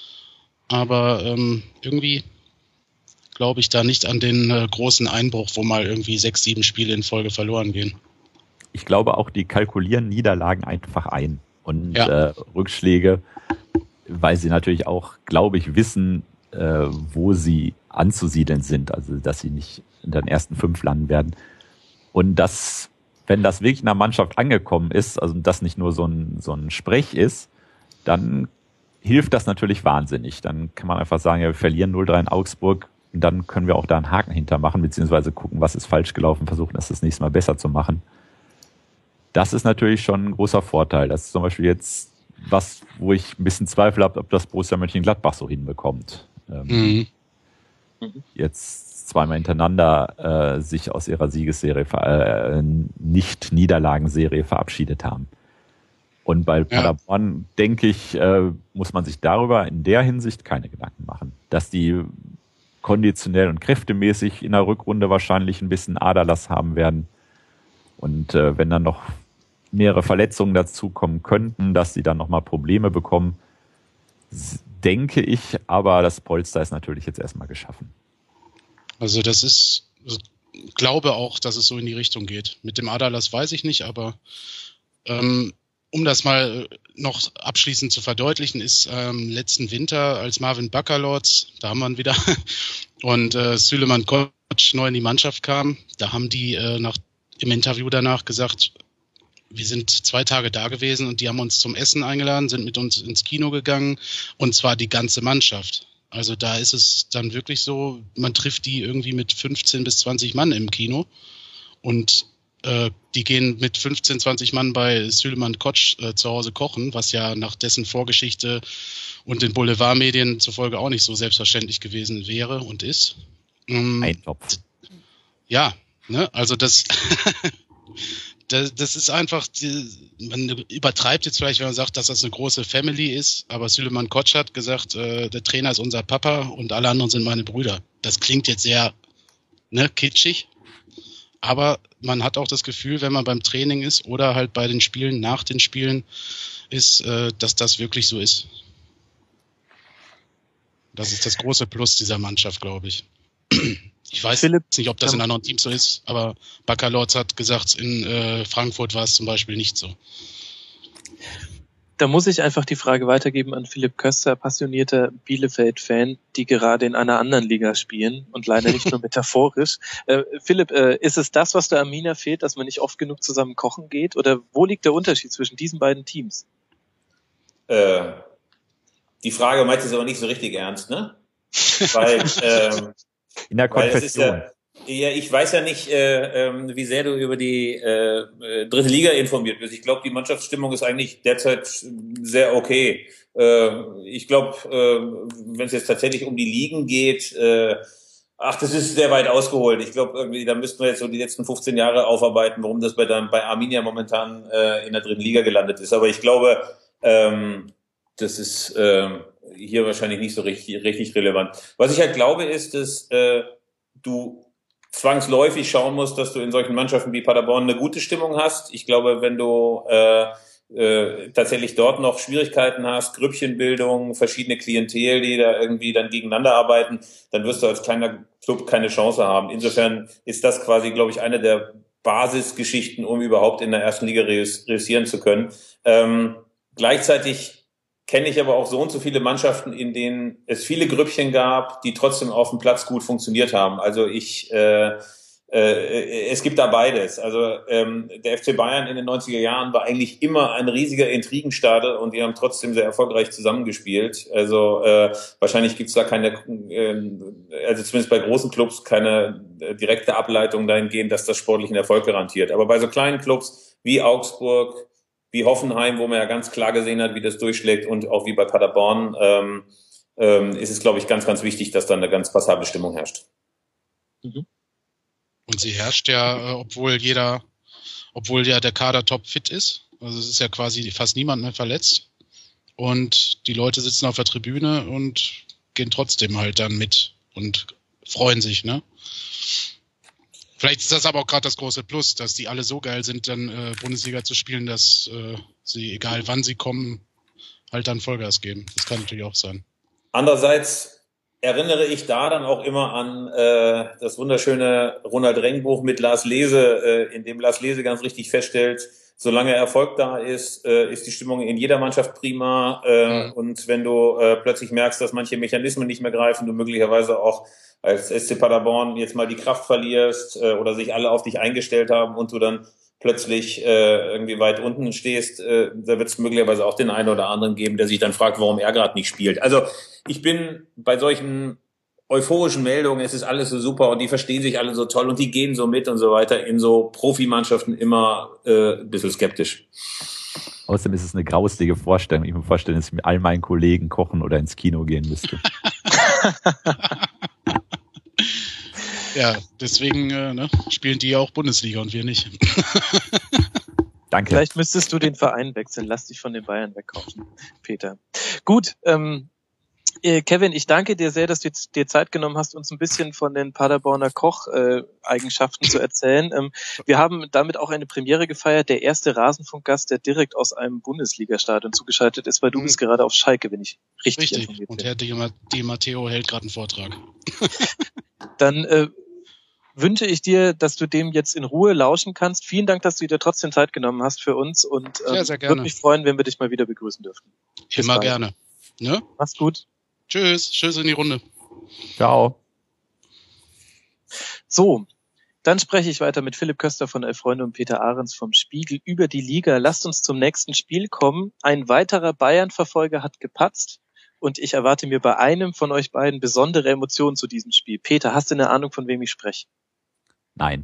Aber ähm, irgendwie glaube ich da nicht an den äh, großen Einbruch, wo mal irgendwie sechs, sieben Spiele in Folge verloren gehen. Ich glaube auch, die kalkulieren Niederlagen einfach ein und Ja. äh, Rückschläge, weil sie natürlich auch, glaube ich, wissen, äh, wo sie anzusiedeln sind. Also, dass sie nicht in den ersten fünf landen werden. Und das, wenn das wirklich in der Mannschaft angekommen ist, also das nicht nur so ein, so ein Sprech ist, dann hilft das natürlich wahnsinnig. Dann kann man einfach sagen, ja, wir verlieren null drei in Augsburg und dann können wir auch da einen Haken hintermachen, beziehungsweise gucken, was ist falsch gelaufen, versuchen das das nächste Mal besser zu machen. Das ist natürlich schon ein großer Vorteil. Das ist zum Beispiel jetzt was, wo ich ein bisschen Zweifel habe, ob das Borussia Mönchengladbach so hinbekommt. Ähm, Mhm. Jetzt zweimal hintereinander äh, sich aus ihrer Siegesserie, äh, Nicht-Niederlagenserie verabschiedet haben. Und bei Paderborn, denke ich, äh, muss man sich darüber in der Hinsicht keine Gedanken machen. Dass die konditionell und kräftemäßig in der Rückrunde wahrscheinlich ein bisschen Aderlass haben werden. Und äh, wenn dann noch mehrere Verletzungen dazukommen könnten, dass sie dann nochmal Probleme bekommen, denke ich, aber das Polster ist natürlich jetzt erstmal geschaffen. Also das ist, ich glaube auch, dass es so in die Richtung geht. Mit dem Aderlass weiß ich nicht, aber ähm, um das mal noch abschließend zu verdeutlichen, ist ähm, letzten Winter, als Marvin Baccalords, da haben wir ihn wieder, und äh, Süleyman Koç neu in die Mannschaft kam, da haben die äh, nach im Interview danach gesagt, wir sind zwei Tage da gewesen und die haben uns zum Essen eingeladen, sind mit uns ins Kino gegangen und zwar die ganze Mannschaft. Also da ist es dann wirklich so, man trifft die irgendwie mit fünfzehn bis zwanzig Mann im Kino und äh, die gehen mit fünfzehn, zwanzig Mann bei Süleyman Koç äh, zu Hause kochen, was ja nach dessen Vorgeschichte und den Boulevardmedien zufolge auch nicht so selbstverständlich gewesen wäre und ist. Ähm, Ein Topf. Ja, ne, also das, das, das ist einfach, die, man übertreibt jetzt vielleicht, wenn man sagt, dass das eine große Family ist, aber Süleyman Koç hat gesagt, äh, der Trainer ist unser Papa und alle anderen sind meine Brüder. Das klingt jetzt sehr, ne, kitschig, aber man hat auch das Gefühl, wenn man beim Training ist oder halt bei den Spielen, nach den Spielen, ist, äh, dass das wirklich so ist. Das ist das große Plus dieser Mannschaft, glaube ich. Ich weiß Philipp, nicht, ob das in anderen Teams so ist, aber Baccalords hat gesagt, in äh, Frankfurt war es zum Beispiel nicht so. Da muss ich einfach die Frage weitergeben an Philipp Köster, passionierter Bielefeld-Fan, die gerade in einer anderen Liga spielen und leider nicht nur metaphorisch. Äh, Philipp, äh, ist es das, was der Arminia fehlt, dass man nicht oft genug zusammen kochen geht? Oder wo liegt der Unterschied zwischen diesen beiden Teams? Äh, die Frage meint es aber nicht so richtig ernst, ne? Weil, ähm, in der Konfession. Ja, ich weiß ja nicht, äh, äh, wie sehr du über die äh, dritte Liga informiert bist. Ich glaube, die Mannschaftsstimmung ist eigentlich derzeit sehr okay. Äh, ich glaube, äh, wenn es jetzt tatsächlich um die Ligen geht, äh, ach, das ist sehr weit ausgeholt. Ich glaube, irgendwie, da müssten wir jetzt so die letzten fünfzehn Jahre aufarbeiten, warum das bei, dann, bei Arminia momentan äh, in der dritten Liga gelandet ist. Aber ich glaube, ähm, das ist äh, hier wahrscheinlich nicht so richtig, richtig relevant. Was ich halt glaube, ist, dass äh, du zwangsläufig schauen musst, dass du in solchen Mannschaften wie Paderborn eine gute Stimmung hast. Ich glaube, wenn du äh, äh, tatsächlich dort noch Schwierigkeiten hast, Grüppchenbildung, verschiedene Klientel, die da irgendwie dann gegeneinander arbeiten, dann wirst du als kleiner Club keine Chance haben. Insofern ist das quasi, glaube ich, eine der Basisgeschichten, um überhaupt in der ersten Liga reüssieren zu können. Ähm, gleichzeitig kenne ich aber auch so und so viele Mannschaften, in denen es viele Grüppchen gab, die trotzdem auf dem Platz gut funktioniert haben. Also ich, äh, äh, es gibt da beides. Also ähm, der F C Bayern in den neunziger Jahren war eigentlich immer ein riesiger Intrigenstadel und die haben trotzdem sehr erfolgreich zusammengespielt. Also äh, wahrscheinlich gibt's da keine, äh, also zumindest bei großen Clubs keine äh, direkte Ableitung dahingehend, dass das sportlichen Erfolg garantiert. Aber bei so kleinen Clubs wie Augsburg, wie Hoffenheim, wo man ja ganz klar gesehen hat, wie das durchschlägt, und auch wie bei Paderborn, ähm, ähm, ist es, glaube ich, ganz, ganz wichtig, dass da eine ganz passable Stimmung herrscht. Mhm. Und sie herrscht ja, obwohl jeder, obwohl ja der Kader top fit ist. Also es ist ja quasi fast niemand mehr verletzt. Und die Leute sitzen auf der Tribüne und gehen trotzdem halt dann mit und freuen sich, ne? Vielleicht ist das aber auch gerade das große Plus, dass die alle so geil sind, dann äh, Bundesliga zu spielen, dass äh, sie, egal wann sie kommen, halt dann Vollgas geben. Das kann natürlich auch sein. Andererseits erinnere ich da dann auch immer an äh, das wunderschöne Ronald Reng-Buch mit Lars Lese, äh, in dem Lars Lese ganz richtig feststellt, solange Erfolg da ist, äh, ist die Stimmung in jeder Mannschaft prima. Äh, mhm. Und wenn du äh, plötzlich merkst, dass manche Mechanismen nicht mehr greifen, du möglicherweise auch als S C Paderborn jetzt mal die Kraft verlierst äh, oder sich alle auf dich eingestellt haben und du dann plötzlich äh, irgendwie weit unten stehst, äh, da wird es möglicherweise auch den einen oder anderen geben, der sich dann fragt, warum er gerade nicht spielt. Also ich bin bei solchen euphorischen Meldungen, es ist alles so super und die verstehen sich alle so toll und die gehen so mit und so weiter, in so Profimannschaften immer äh, ein bisschen skeptisch. Außerdem ist es eine grauslige Vorstellung. Ich mir vorstellen, dass ich mit all meinen Kollegen kochen oder ins Kino gehen müsste. Ja, deswegen äh, ne, spielen die ja auch Bundesliga und wir nicht. Danke. Vielleicht müsstest du den Verein wechseln. Lass dich von den Bayern wegkaufen, Peter. Gut, ähm, Kevin, ich danke dir sehr, dass du jetzt dir Zeit genommen hast, uns ein bisschen von den Paderborner Koch-Eigenschaften äh, zu erzählen. Ähm, wir haben damit auch eine Premiere gefeiert. Der erste Rasenfunkgast, der direkt aus einem Bundesliga-Stadion zugeschaltet ist, weil du mhm. bist gerade auf Schalke, wenn ich richtig, richtig. informiert bin. Und Herr Di, Di Matteo hält gerade einen Vortrag. Dann äh, wünsche ich dir, dass du dem jetzt in Ruhe lauschen kannst. Vielen Dank, dass du dir trotzdem Zeit genommen hast für uns und ähm, sehr, sehr gerne. Würde mich freuen, wenn wir dich mal wieder begrüßen dürfen. Bis Immer bald. Gerne. Ne? Mach's gut. Tschüss, tschüss in die Runde. Ciao. So, Dann spreche ich weiter mit Philipp Köster von Elf Freunde und Peter Ahrens vom Spiegel über die Liga. Lasst uns zum nächsten Spiel kommen. Ein weiterer Bayern-Verfolger hat gepatzt und ich erwarte mir bei einem von euch beiden besondere Emotionen zu diesem Spiel. Peter, hast du eine Ahnung, von wem ich spreche? Nein.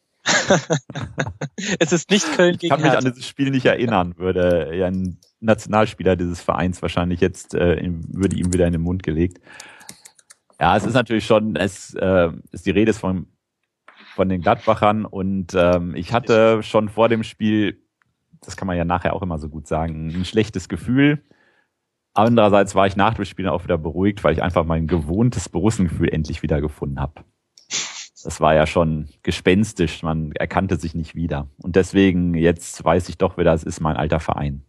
Es ist nicht Köln ich gegen kann mich Hertha. an dieses Spiel nicht erinnern, würde ja ein Nationalspieler dieses Vereins wahrscheinlich jetzt, äh, würde ihm wieder in den Mund gelegt. Ja, es ist natürlich schon, es äh, ist die Rede ist von von den Gladbachern und ähm, ich hatte schon vor dem Spiel, das kann man ja nachher auch immer so gut sagen, ein schlechtes Gefühl. Andererseits war ich nach dem Spiel auch wieder beruhigt, weil ich einfach mein gewohntes Borussengefühl endlich wieder gefunden habe. Das war ja schon gespenstisch, man erkannte sich nicht wieder. Und deswegen, jetzt weiß ich doch wieder, es ist mein alter Verein.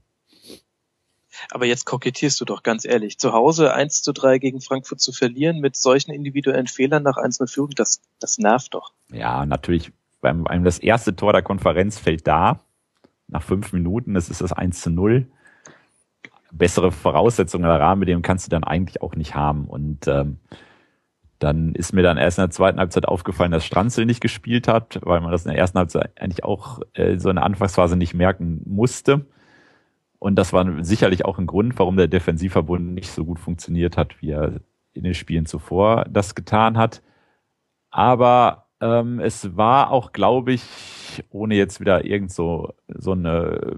Aber jetzt kokettierst du doch ganz ehrlich. Zu Hause eins zu drei gegen Frankfurt zu verlieren mit solchen individuellen Fehlern nach eins null Führung, das, das nervt doch. Ja, natürlich, beim, beim das erste Tor der Konferenz fällt da, nach fünf Minuten, das ist das eins zu null. Bessere Voraussetzungen oder Rahmenbedingungen kannst du dann eigentlich auch nicht haben. Und ähm, dann ist mir dann erst in der zweiten Halbzeit aufgefallen, dass Stranzl nicht gespielt hat, weil man das in der ersten Halbzeit eigentlich auch äh, so in der Anfangsphase nicht merken musste. Und das war sicherlich auch ein Grund, warum der Defensivverbund nicht so gut funktioniert hat, wie er in den Spielen zuvor das getan hat. Aber ähm, es war auch, glaube ich, ohne jetzt wieder irgend so, so eine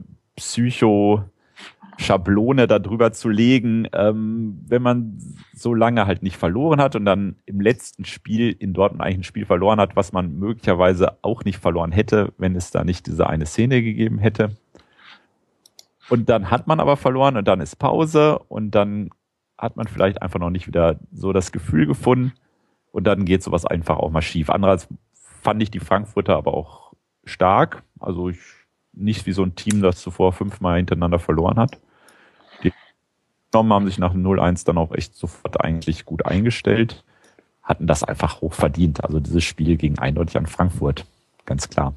Psycho-Schablone da drüber zu legen, ähm, wenn man so lange halt nicht verloren hat und dann im letzten Spiel in Dortmund eigentlich ein Spiel verloren hat, was man möglicherweise auch nicht verloren hätte, wenn es da nicht diese eine Szene gegeben hätte. Und dann hat man aber verloren und dann ist Pause und dann hat man vielleicht einfach noch nicht wieder so das Gefühl gefunden und dann geht sowas einfach auch mal schief. Andererseits fand ich die Frankfurter aber auch stark, also ich, nicht wie so ein Team, das zuvor fünfmal hintereinander verloren hat. Die haben sich nach dem null eins dann auch echt sofort eigentlich gut eingestellt, hatten das einfach hoch verdient. Also dieses Spiel ging eindeutig an Frankfurt, ganz klar.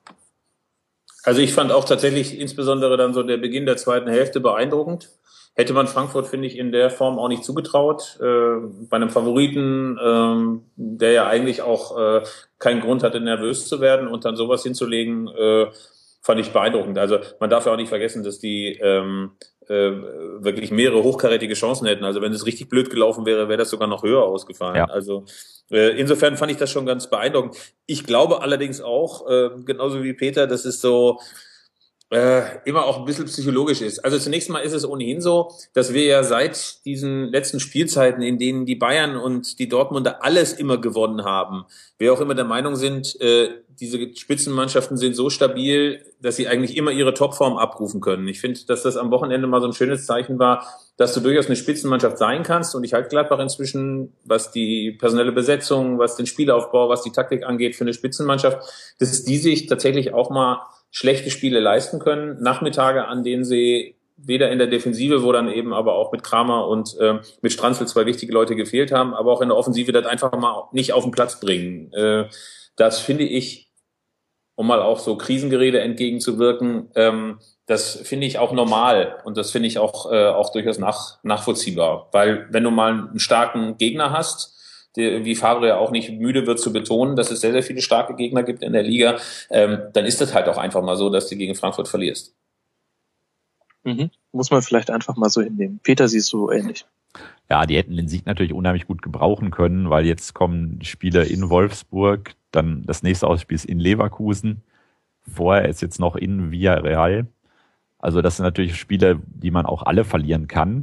Also ich fand auch tatsächlich insbesondere dann so der Beginn der zweiten Hälfte beeindruckend. Hätte man Frankfurt, finde ich, in der Form auch nicht zugetraut. Äh, bei einem Favoriten, ähm, der ja eigentlich auch äh, keinen Grund hatte, nervös zu werden und dann sowas hinzulegen, äh, fand ich beeindruckend. Also man darf ja auch nicht vergessen, dass die ähm, äh, wirklich mehrere hochkarätige Chancen hätten. Also wenn es richtig blöd gelaufen wäre, wäre das sogar noch höher ausgefallen. Ja. Also äh, insofern fand ich das schon ganz beeindruckend. Ich glaube allerdings auch, äh, genauso wie Peter, dass es so äh, immer auch ein bisschen psychologisch ist. Also zunächst mal ist es ohnehin so, dass wir ja seit diesen letzten Spielzeiten, in denen die Bayern und die Dortmunder alles immer gewonnen haben, wir auch immer der Meinung sind, äh, diese Spitzenmannschaften sind so stabil, dass sie eigentlich immer ihre Topform abrufen können. Ich finde, dass das am Wochenende mal so ein schönes Zeichen war, dass du durchaus eine Spitzenmannschaft sein kannst. Und ich halte Gladbach inzwischen, was die personelle Besetzung, was den Spielaufbau, was die Taktik angeht, für eine Spitzenmannschaft, dass die sich tatsächlich auch mal schlechte Spiele leisten können. Nachmittage, an denen sie weder in der Defensive, wo dann eben aber auch mit Kramer und äh, mit Stranzl zwei wichtige Leute gefehlt haben, aber auch in der Offensive das einfach mal nicht auf den Platz bringen. Äh, das finde ich, um mal auch so Krisengerede entgegenzuwirken, ähm, das finde ich auch normal und das finde ich auch äh, auch durchaus nach, nachvollziehbar. Weil wenn du mal einen starken Gegner hast, der, wie Favre ja auch nicht müde wird zu betonen, dass es sehr, sehr viele starke Gegner gibt in der Liga, ähm, dann ist das halt auch einfach mal so, dass du gegen Frankfurt verlierst. Mhm. Muss man vielleicht einfach mal so hinnehmen. Peter, siehst du ähnlich? Ja, die hätten den Sieg natürlich unheimlich gut gebrauchen können, weil jetzt kommen Spiele in Wolfsburg, dann das nächste Ausspiel ist in Leverkusen, vorher ist jetzt noch in Villarreal. Also das sind natürlich Spiele, die man auch alle verlieren kann.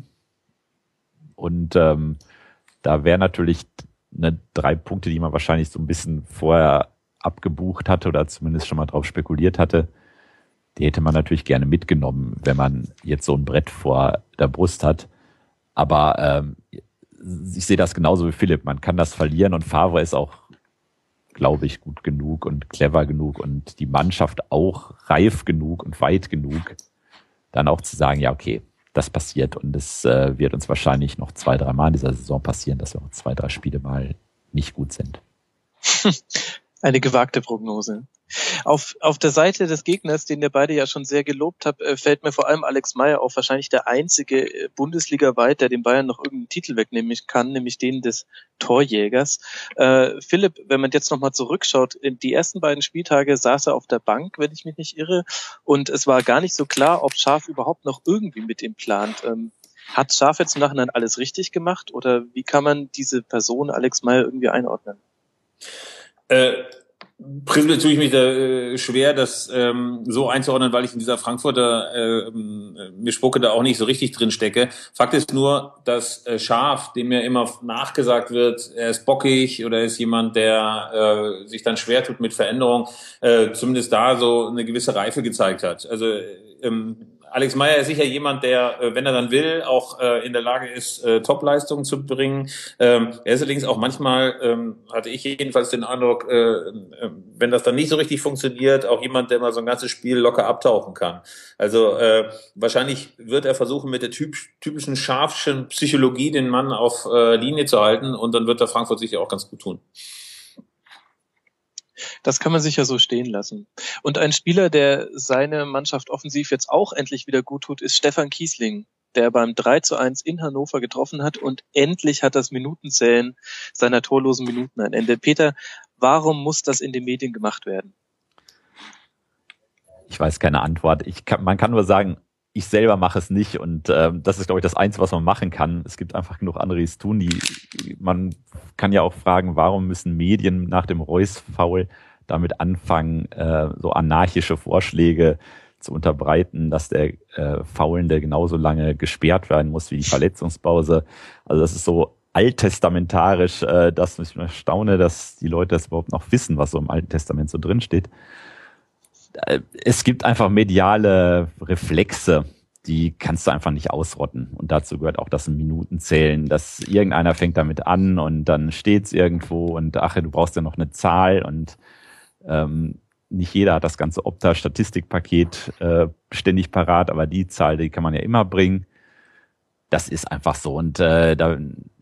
Und ähm, da wäre natürlich eine drei Punkte, die man wahrscheinlich so ein bisschen vorher abgebucht hatte oder zumindest schon mal drauf spekuliert hatte, die hätte man natürlich gerne mitgenommen, wenn man jetzt so ein Brett vor der Brust hat. Aber ähm, ich sehe das genauso wie Philipp. Man kann das verlieren und Favre ist auch, glaube ich, gut genug und clever genug und die Mannschaft auch reif genug und weit genug, dann auch zu sagen, ja, okay, das passiert und es äh, wird uns wahrscheinlich noch zwei, drei Mal in dieser Saison passieren, dass wir auch zwei, drei Spiele mal nicht gut sind. Eine gewagte Prognose. Auf, auf der Seite des Gegners, den ihr beide ja schon sehr gelobt habt, fällt mir vor allem Alex Meyer auf, wahrscheinlich der einzige Bundesliga-weit, der den Bayern noch irgendeinen Titel wegnehmen kann, nämlich den des Torjägers. Äh, Philipp, wenn man jetzt nochmal zurückschaut, in die ersten beiden Spieltage saß er auf der Bank, wenn ich mich nicht irre, und es war gar nicht so klar, ob Schaaf überhaupt noch irgendwie mit ihm plant. Ähm, hat Schaaf jetzt im Nachhinein alles richtig gemacht, oder wie kann man diese Person Alex Meyer irgendwie einordnen? Äh, prinzipiell tue ich mich da äh, schwer, das ähm, so einzuordnen, weil ich in dieser Frankfurter äh, mir Spucke da auch nicht so richtig drin stecke. Fakt ist nur, dass äh, Schaaf, dem ja immer nachgesagt wird, er ist bockig oder er ist jemand, der äh, sich dann schwer tut mit Veränderung, äh, zumindest da so eine gewisse Reife gezeigt hat. Also ähm, Alex Meyer ist sicher jemand, der, wenn er dann will, auch äh, in der Lage ist, äh, Top-Leistungen zu bringen. Ähm, er ist allerdings auch manchmal, ähm, hatte ich jedenfalls den Eindruck, äh, äh, wenn das dann nicht so richtig funktioniert, auch jemand, der mal so ein ganzes Spiel locker abtauchen kann. Also äh, wahrscheinlich wird er versuchen, mit der typ, typischen Schafschen Psychologie den Mann auf äh, Linie zu halten, und dann wird der Frankfurt sicher auch ganz gut tun. Das kann man sicher so stehen lassen. Und ein Spieler, der seine Mannschaft offensiv jetzt auch endlich wieder gut tut, ist Stefan Kiesling, der beim drei zu eins in Hannover getroffen hat, und endlich hat das Minutenzählen seiner torlosen Minuten ein Ende. Peter, warum muss das in den Medien gemacht werden? Ich weiß keine Antwort. Ich kann, man kann nur sagen, ich selber mache es nicht, und äh, das ist, glaube ich, das Einzige, was man machen kann. Es gibt einfach genug andere, die es tun. Die, man kann ja auch fragen, warum müssen Medien nach dem Reus-Foul damit anfangen, äh, so anarchische Vorschläge zu unterbreiten, dass der äh, Foulende genauso lange gesperrt werden muss wie die Verletzungspause. Also das ist so alttestamentarisch, äh, dass ich mich staune, dass die Leute das überhaupt noch wissen, was so im Alten Testament so drin steht. Es gibt einfach mediale Reflexe, die kannst du einfach nicht ausrotten. Und dazu gehört auch das Minutenzählen, dass irgendeiner fängt damit an und dann steht's irgendwo und ach, du brauchst ja noch eine Zahl, und ähm, nicht jeder hat das ganze Opta-Statistikpaket äh, ständig parat, aber die Zahl, die kann man ja immer bringen. Das ist einfach so. Und äh, da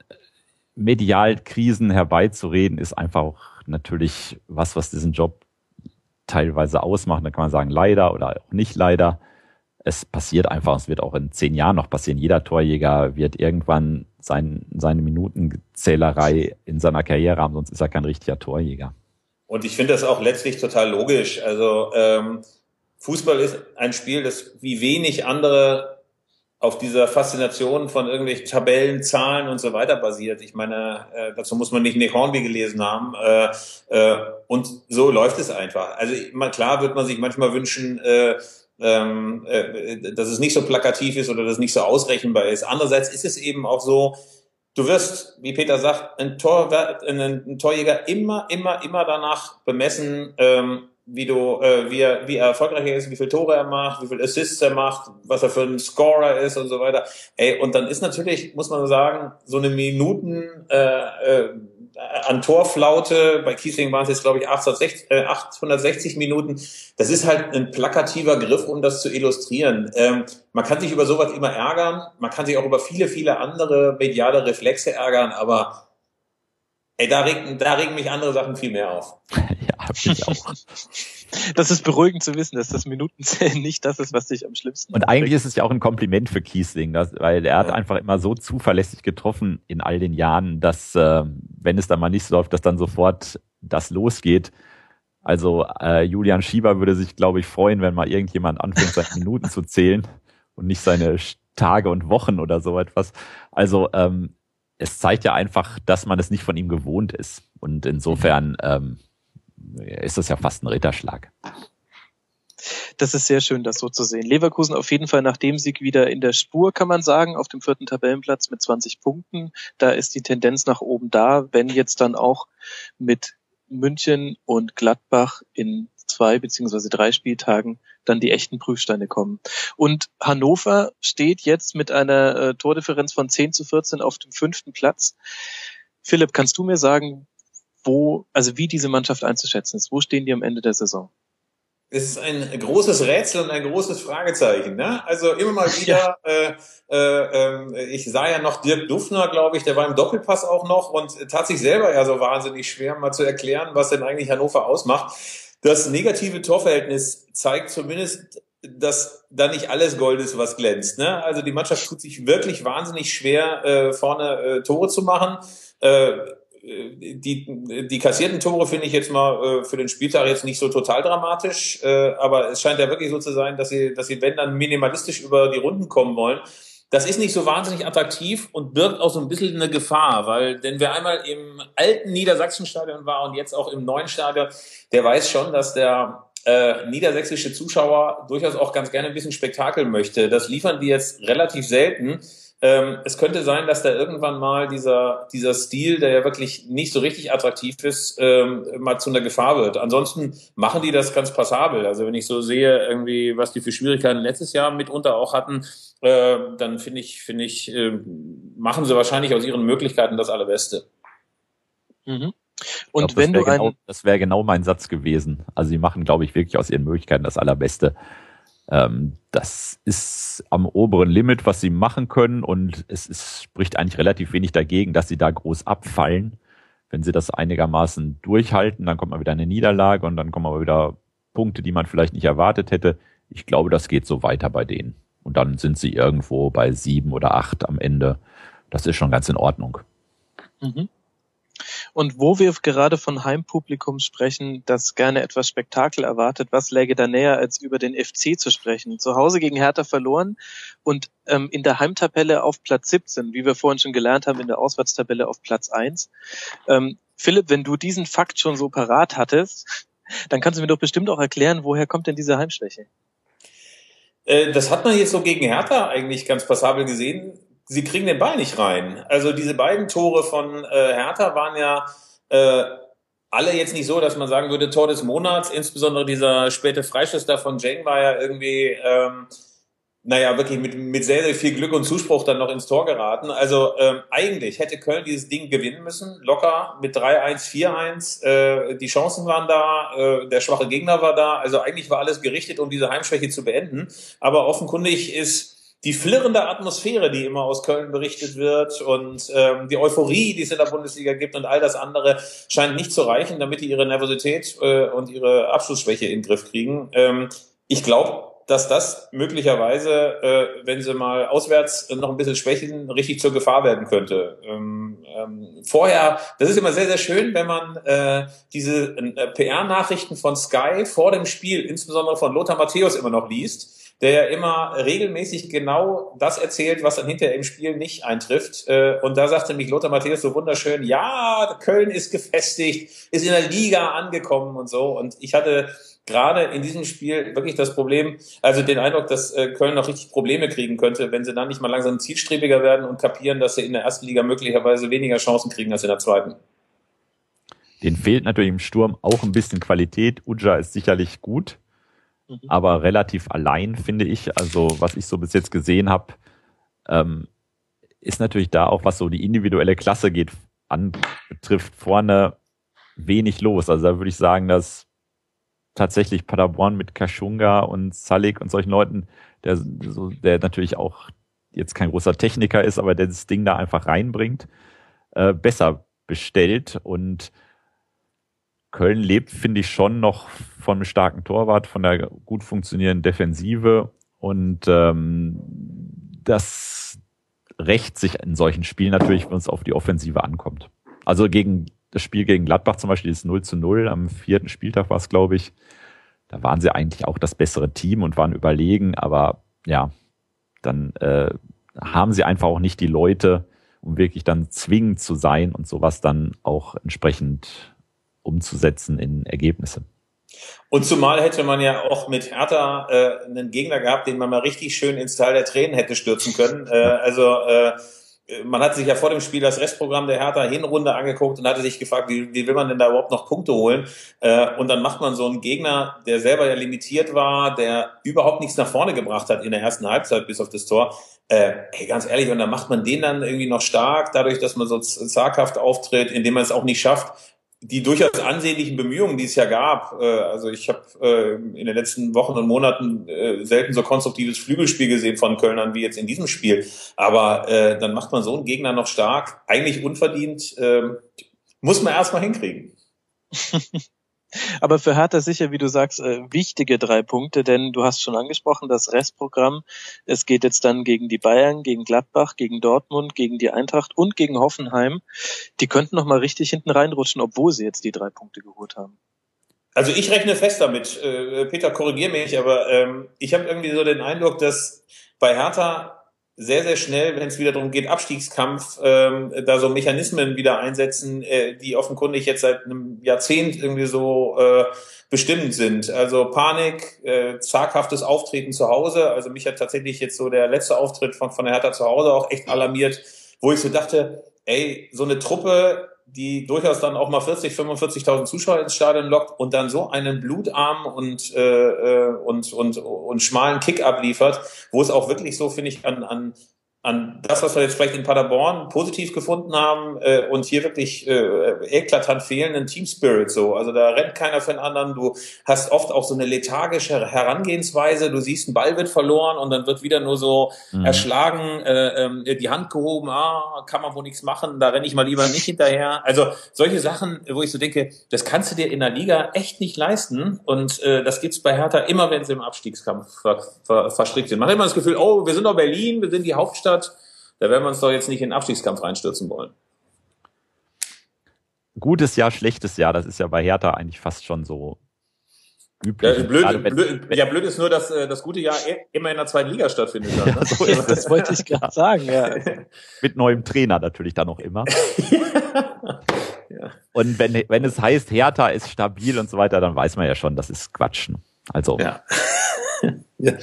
medial Krisen herbeizureden, ist einfach auch natürlich was, was diesen Job teilweise ausmacht. Da kann man sagen, leider oder auch nicht leider. Es passiert einfach, es wird auch in zehn Jahren noch passieren. Jeder Torjäger wird irgendwann sein, seine Minutenzählerei in seiner Karriere haben, sonst ist er kein richtiger Torjäger. Und ich finde das auch letztlich total logisch. Also ähm, Fußball ist ein Spiel, das wie wenig andere auf dieser Faszination von irgendwelchen Tabellen, Zahlen und so weiter basiert. Ich meine, äh, dazu muss man nicht Nick Hornby gelesen haben. Äh, äh, und so läuft es einfach. Also man, klar wird man sich manchmal wünschen, äh, ähm, äh, dass es nicht so plakativ ist oder dass es nicht so ausrechenbar ist. Andererseits ist es eben auch so, du wirst, wie Peter sagt, ein, Tor, ein Torjäger immer, immer, immer danach bemessen, ähm, wie du, äh, wie er, wie er erfolgreich ist, wie viele Tore er macht, wie viele Assists er macht, was er für ein Scorer ist und so weiter. Ey, und dann ist natürlich, muss man sagen, so eine Minuten äh, äh, an Torflaute, bei Kiesling waren es jetzt, glaube ich, achthundertsechzig Minuten. Das ist halt ein plakativer Griff, um das zu illustrieren. Ähm, man kann sich über sowas immer ärgern, man kann sich auch über viele, viele andere mediale Reflexe ärgern, aber ey, da regen, da regen mich andere Sachen viel mehr auf. Ja, ich auch. Das ist beruhigend zu wissen, dass das Minutenzählen nicht das ist, was dich am schlimmsten Und eigentlich ist es ja auch ein Kompliment für Kiesling, dass, weil er hat Ja. einfach immer so zuverlässig getroffen in all den Jahren, dass, äh, wenn es dann mal nicht so läuft, dass dann sofort das losgeht. Also äh, Julian Schieber würde sich, glaube ich, freuen, wenn mal irgendjemand anfängt, seine Minuten zu zählen und nicht seine Tage und Wochen oder so etwas. Also ähm, es zeigt ja einfach, dass man es nicht von ihm gewohnt ist. Und insofern ähm, ist das ja fast ein Ritterschlag. Das ist sehr schön, das so zu sehen. Leverkusen auf jeden Fall nach dem Sieg wieder in der Spur, kann man sagen, auf dem vierten Tabellenplatz mit zwanzig Punkten. Da ist die Tendenz nach oben da, wenn jetzt dann auch mit München und Gladbach in zwei beziehungsweise drei Spieltagen dann die echten Prüfsteine kommen. Und Hannover steht jetzt mit einer äh, Tordifferenz von zehn zu vierzehn auf dem fünften Platz. Philipp, kannst du mir sagen, wo, also wie diese Mannschaft einzuschätzen ist? Wo stehen die am Ende der Saison? Das ist ein großes Rätsel und ein großes Fragezeichen. Ne? Also immer mal wieder, ja. äh, äh, ich sah ja noch Dirk Dufner, glaube ich, der war im Doppelpass auch noch und tat sich selber ja so wahnsinnig schwer, mal zu erklären, was denn eigentlich Hannover ausmacht. Das negative Torverhältnis zeigt zumindest, dass da nicht alles Gold ist, was glänzt. Ne? Also die Mannschaft tut sich wirklich wahnsinnig schwer, äh, vorne äh, Tore zu machen. Äh, Die, die kassierten Tore finde ich jetzt mal äh, für den Spieltag jetzt nicht so total dramatisch, äh, aber es scheint ja wirklich so zu sein, dass sie, dass sie, wenn dann minimalistisch über die Runden kommen wollen. Das ist nicht so wahnsinnig attraktiv und birgt auch so ein bisschen eine Gefahr, weil, denn wer einmal im alten Niedersachsenstadion war und jetzt auch im neuen Stadion, der weiß schon, dass der äh, niedersächsische Zuschauer durchaus auch ganz gerne ein bisschen Spektakel möchte. Das liefern die jetzt relativ selten. Ähm, es könnte sein, dass da irgendwann mal dieser dieser Stil, der ja wirklich nicht so richtig attraktiv ist, ähm, mal zu einer Gefahr wird. Ansonsten machen die das ganz passabel. Also wenn ich so sehe, irgendwie, was die für Schwierigkeiten letztes Jahr mitunter auch hatten, äh, dann finde ich, finde ich, äh, machen sie wahrscheinlich aus ihren Möglichkeiten das Allerbeste. Mhm. Und glaub, wenn du genau, einen, das wäre genau mein Satz gewesen. Also sie machen, glaube ich, wirklich aus ihren Möglichkeiten das Allerbeste. Ähm, das ist am oberen Limit, was sie machen können, und es ist, spricht eigentlich relativ wenig dagegen, dass sie da groß abfallen. Wenn sie das einigermaßen durchhalten, dann kommt mal wieder eine Niederlage und dann kommen aber wieder Punkte, die man vielleicht nicht erwartet hätte. Ich glaube, das geht so weiter bei denen. Und dann sind sie irgendwo bei sieben oder acht am Ende. Das ist schon ganz in Ordnung. Mhm. Und wo wir gerade von Heimpublikum sprechen, das gerne etwas Spektakel erwartet, was läge da näher, als über den F C zu sprechen? Zu Hause gegen Hertha verloren und ähm, in der Heimtabelle auf Platz siebzehn, wie wir vorhin schon gelernt haben, in der Auswärtstabelle auf Platz eins. Ähm, Philipp, wenn du diesen Fakt schon so parat hattest, dann kannst du mir doch bestimmt auch erklären, woher kommt denn diese Heimschwäche? Äh, das hat man jetzt so gegen Hertha eigentlich ganz passabel gesehen. Sie kriegen den Ball nicht rein. Also diese beiden Tore von äh, Hertha waren ja äh, alle jetzt nicht so, dass man sagen würde, Tor des Monats. Insbesondere dieser späte Freischuss da von Jeng war ja irgendwie, ähm, naja, wirklich mit, mit sehr, sehr viel Glück und Zuspruch dann noch ins Tor geraten. Also ähm, eigentlich hätte Köln dieses Ding gewinnen müssen, locker mit drei eins, vier eins. Äh, die Chancen waren da, äh, der schwache Gegner war da. Also eigentlich war alles gerichtet, um diese Heimschwäche zu beenden. Aber offenkundig ist die flirrende Atmosphäre, die immer aus Köln berichtet wird, und ähm, die Euphorie, die es in der Bundesliga gibt und all das andere, scheint nicht zu reichen, damit die ihre Nervosität äh, und ihre Abschlussschwäche in den Griff kriegen. Ähm, ich glaube, dass das möglicherweise, äh, wenn sie mal auswärts noch ein bisschen schwächen, richtig zur Gefahr werden könnte. Ähm, ähm, vorher, das ist immer sehr, sehr schön, wenn man äh, diese äh, P R-Nachrichten von Sky vor dem Spiel, insbesondere von Lothar Matthäus, immer noch liest, der ja immer regelmäßig genau das erzählt, was dann hinterher im Spiel nicht eintrifft. Und da sagte nämlich Lothar Matthäus so wunderschön, ja, Köln ist gefestigt, ist in der Liga angekommen und so. Und ich hatte gerade in diesem Spiel wirklich das Problem, also den Eindruck, dass Köln noch richtig Probleme kriegen könnte, wenn sie dann nicht mal langsam zielstrebiger werden und kapieren, dass sie in der ersten Liga möglicherweise weniger Chancen kriegen als in der zweiten. Den fehlt natürlich im Sturm auch ein bisschen Qualität. Uja ist sicherlich gut, aber relativ allein, finde ich. Also was ich so bis jetzt gesehen habe, ähm, ist natürlich da auch, was so die individuelle Klasse geht, anbetrifft, vorne wenig los. Also da würde ich sagen, dass tatsächlich Paderborn mit Kashunga und Salik und solchen Leuten, der, so, der natürlich auch jetzt kein großer Techniker ist, aber der das Ding da einfach reinbringt, äh, besser bestellt. Und Köln lebt, finde ich, schon noch von einem starken Torwart, von der gut funktionierenden Defensive, und ähm, das rächt sich in solchen Spielen natürlich, wenn es auf die Offensive ankommt. Also gegen das Spiel gegen Gladbach zum Beispiel, das null zu null, am vierten Spieltag war es, glaube ich, da waren sie eigentlich auch das bessere Team und waren überlegen, aber ja, dann äh, haben sie einfach auch nicht die Leute, um wirklich dann zwingend zu sein und sowas dann auch entsprechend umzusetzen in Ergebnisse. Und zumal hätte man ja auch mit Hertha äh, einen Gegner gehabt, den man mal richtig schön ins Tal der Tränen hätte stürzen können. Äh, also äh, man hat sich ja vor dem Spiel das Restprogramm der Hertha Hinrunde angeguckt und hatte sich gefragt, wie, wie will man denn da überhaupt noch Punkte holen? Äh, und dann macht man so einen Gegner, der selber ja limitiert war, der überhaupt nichts nach vorne gebracht hat in der ersten Halbzeit bis auf das Tor. Äh, hey, ganz ehrlich, und dann macht man den dann irgendwie noch stark, dadurch, dass man so zaghaft auftritt, indem man es auch nicht schafft, die durchaus ansehnlichen Bemühungen, die es ja gab, äh, also ich habe äh, in den letzten Wochen und Monaten äh, selten so konstruktives Flügelspiel gesehen von Kölnern wie jetzt in diesem Spiel. Aber äh, dann macht man so einen Gegner noch stark, eigentlich unverdient, äh, muss man erstmal hinkriegen. Aber für Hertha sicher, wie du sagst, äh, wichtige drei Punkte, denn du hast schon angesprochen, das Restprogramm, es geht jetzt dann gegen die Bayern, gegen Gladbach, gegen Dortmund, gegen die Eintracht und gegen Hoffenheim. Die könnten noch mal richtig hinten reinrutschen, obwohl sie jetzt die drei Punkte geholt haben. Also ich rechne fest damit, äh, Peter, korrigier mich, aber ähm, ich habe irgendwie so den Eindruck, dass bei Hertha sehr, sehr schnell, wenn es wieder darum geht, Abstiegskampf, ähm, da so Mechanismen wieder einsetzen, äh, die offenkundig jetzt seit einem Jahrzehnt irgendwie so äh, bestimmend sind. Also Panik, äh, zaghaftes Auftreten zu Hause. Also mich hat tatsächlich jetzt so der letzte Auftritt von, von der Hertha zu Hause auch echt alarmiert, wo ich so dachte, ey, so eine Truppe, die durchaus dann auch mal vierzig, fünfundvierzigtausend Zuschauer ins Stadion lockt und dann so einen blutarmen und äh, und und und schmalen Kick abliefert, wo es auch wirklich so, finde ich, an an an das, was wir jetzt vielleicht in Paderborn positiv gefunden haben äh, und hier wirklich äh, eklatant fehlenden Team Spirit so. Also da rennt keiner für den anderen. Du hast oft auch so eine lethargische Herangehensweise. Du siehst, ein Ball wird verloren und dann wird wieder nur so mhm. erschlagen, äh, äh, die Hand gehoben, ah, kann man wohl nichts machen, da renne ich mal lieber nicht hinterher. Also solche Sachen, wo ich so denke, das kannst du dir in der Liga echt nicht leisten und äh, das gibt's bei Hertha immer, wenn sie im Abstiegskampf ver, ver, verstrickt sind. Man hat immer das Gefühl, oh, wir sind doch Berlin, wir sind die Hauptstadt. Da werden wir uns doch jetzt nicht in den Abstiegskampf reinstürzen wollen. Gutes Jahr, schlechtes Jahr, das ist ja bei Hertha eigentlich fast schon so üblich. Ja, blöd, wenn, blöd, wenn, ja, blöd ist nur, dass äh, das gute Jahr immer in der zweiten Liga stattfindet. Dann, ne? Ja, so ist, das wollte ich gerade sagen, ja. Mit neuem Trainer natürlich dann auch immer. Ja. Und wenn, wenn es heißt, Hertha ist stabil und so weiter, dann weiß man ja schon, das ist Quatschen. Also. Ja. Ja.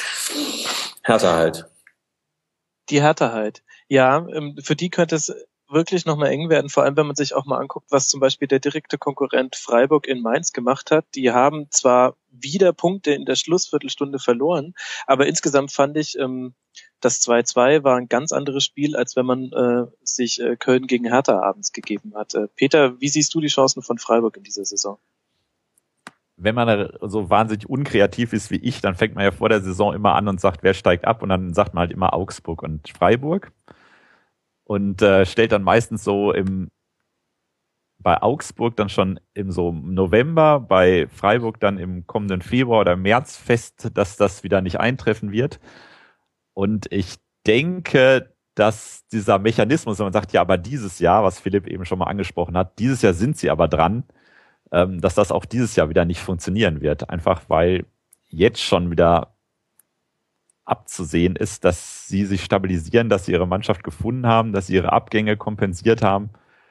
Hertha halt. Die Hertha halt. Ja, für die könnte es wirklich nochmal eng werden, vor allem wenn man sich auch mal anguckt, was zum Beispiel der direkte Konkurrent Freiburg in Mainz gemacht hat. Die haben zwar wieder Punkte in der Schlussviertelstunde verloren, aber insgesamt fand ich, das zwei zwei war ein ganz anderes Spiel, als wenn man äh, sich äh, Köln gegen Hertha abends gegeben hat. Äh, Peter, wie siehst du die Chancen von Freiburg in dieser Saison? Wenn man so wahnsinnig unkreativ ist wie ich, dann fängt man ja vor der Saison immer an und sagt, wer steigt ab, und dann sagt man halt immer Augsburg und Freiburg und äh, stellt dann meistens so im bei Augsburg dann schon im so November, bei Freiburg dann im kommenden Februar oder März fest, dass das wieder nicht eintreffen wird. Und ich denke, dass dieser Mechanismus, wenn man sagt, ja, aber dieses Jahr, was Philipp eben schon mal angesprochen hat, dieses Jahr sind sie aber dran, dass das auch dieses Jahr wieder nicht funktionieren wird. Einfach weil jetzt schon wieder abzusehen ist, dass sie sich stabilisieren, dass sie ihre Mannschaft gefunden haben, dass sie ihre Abgänge kompensiert haben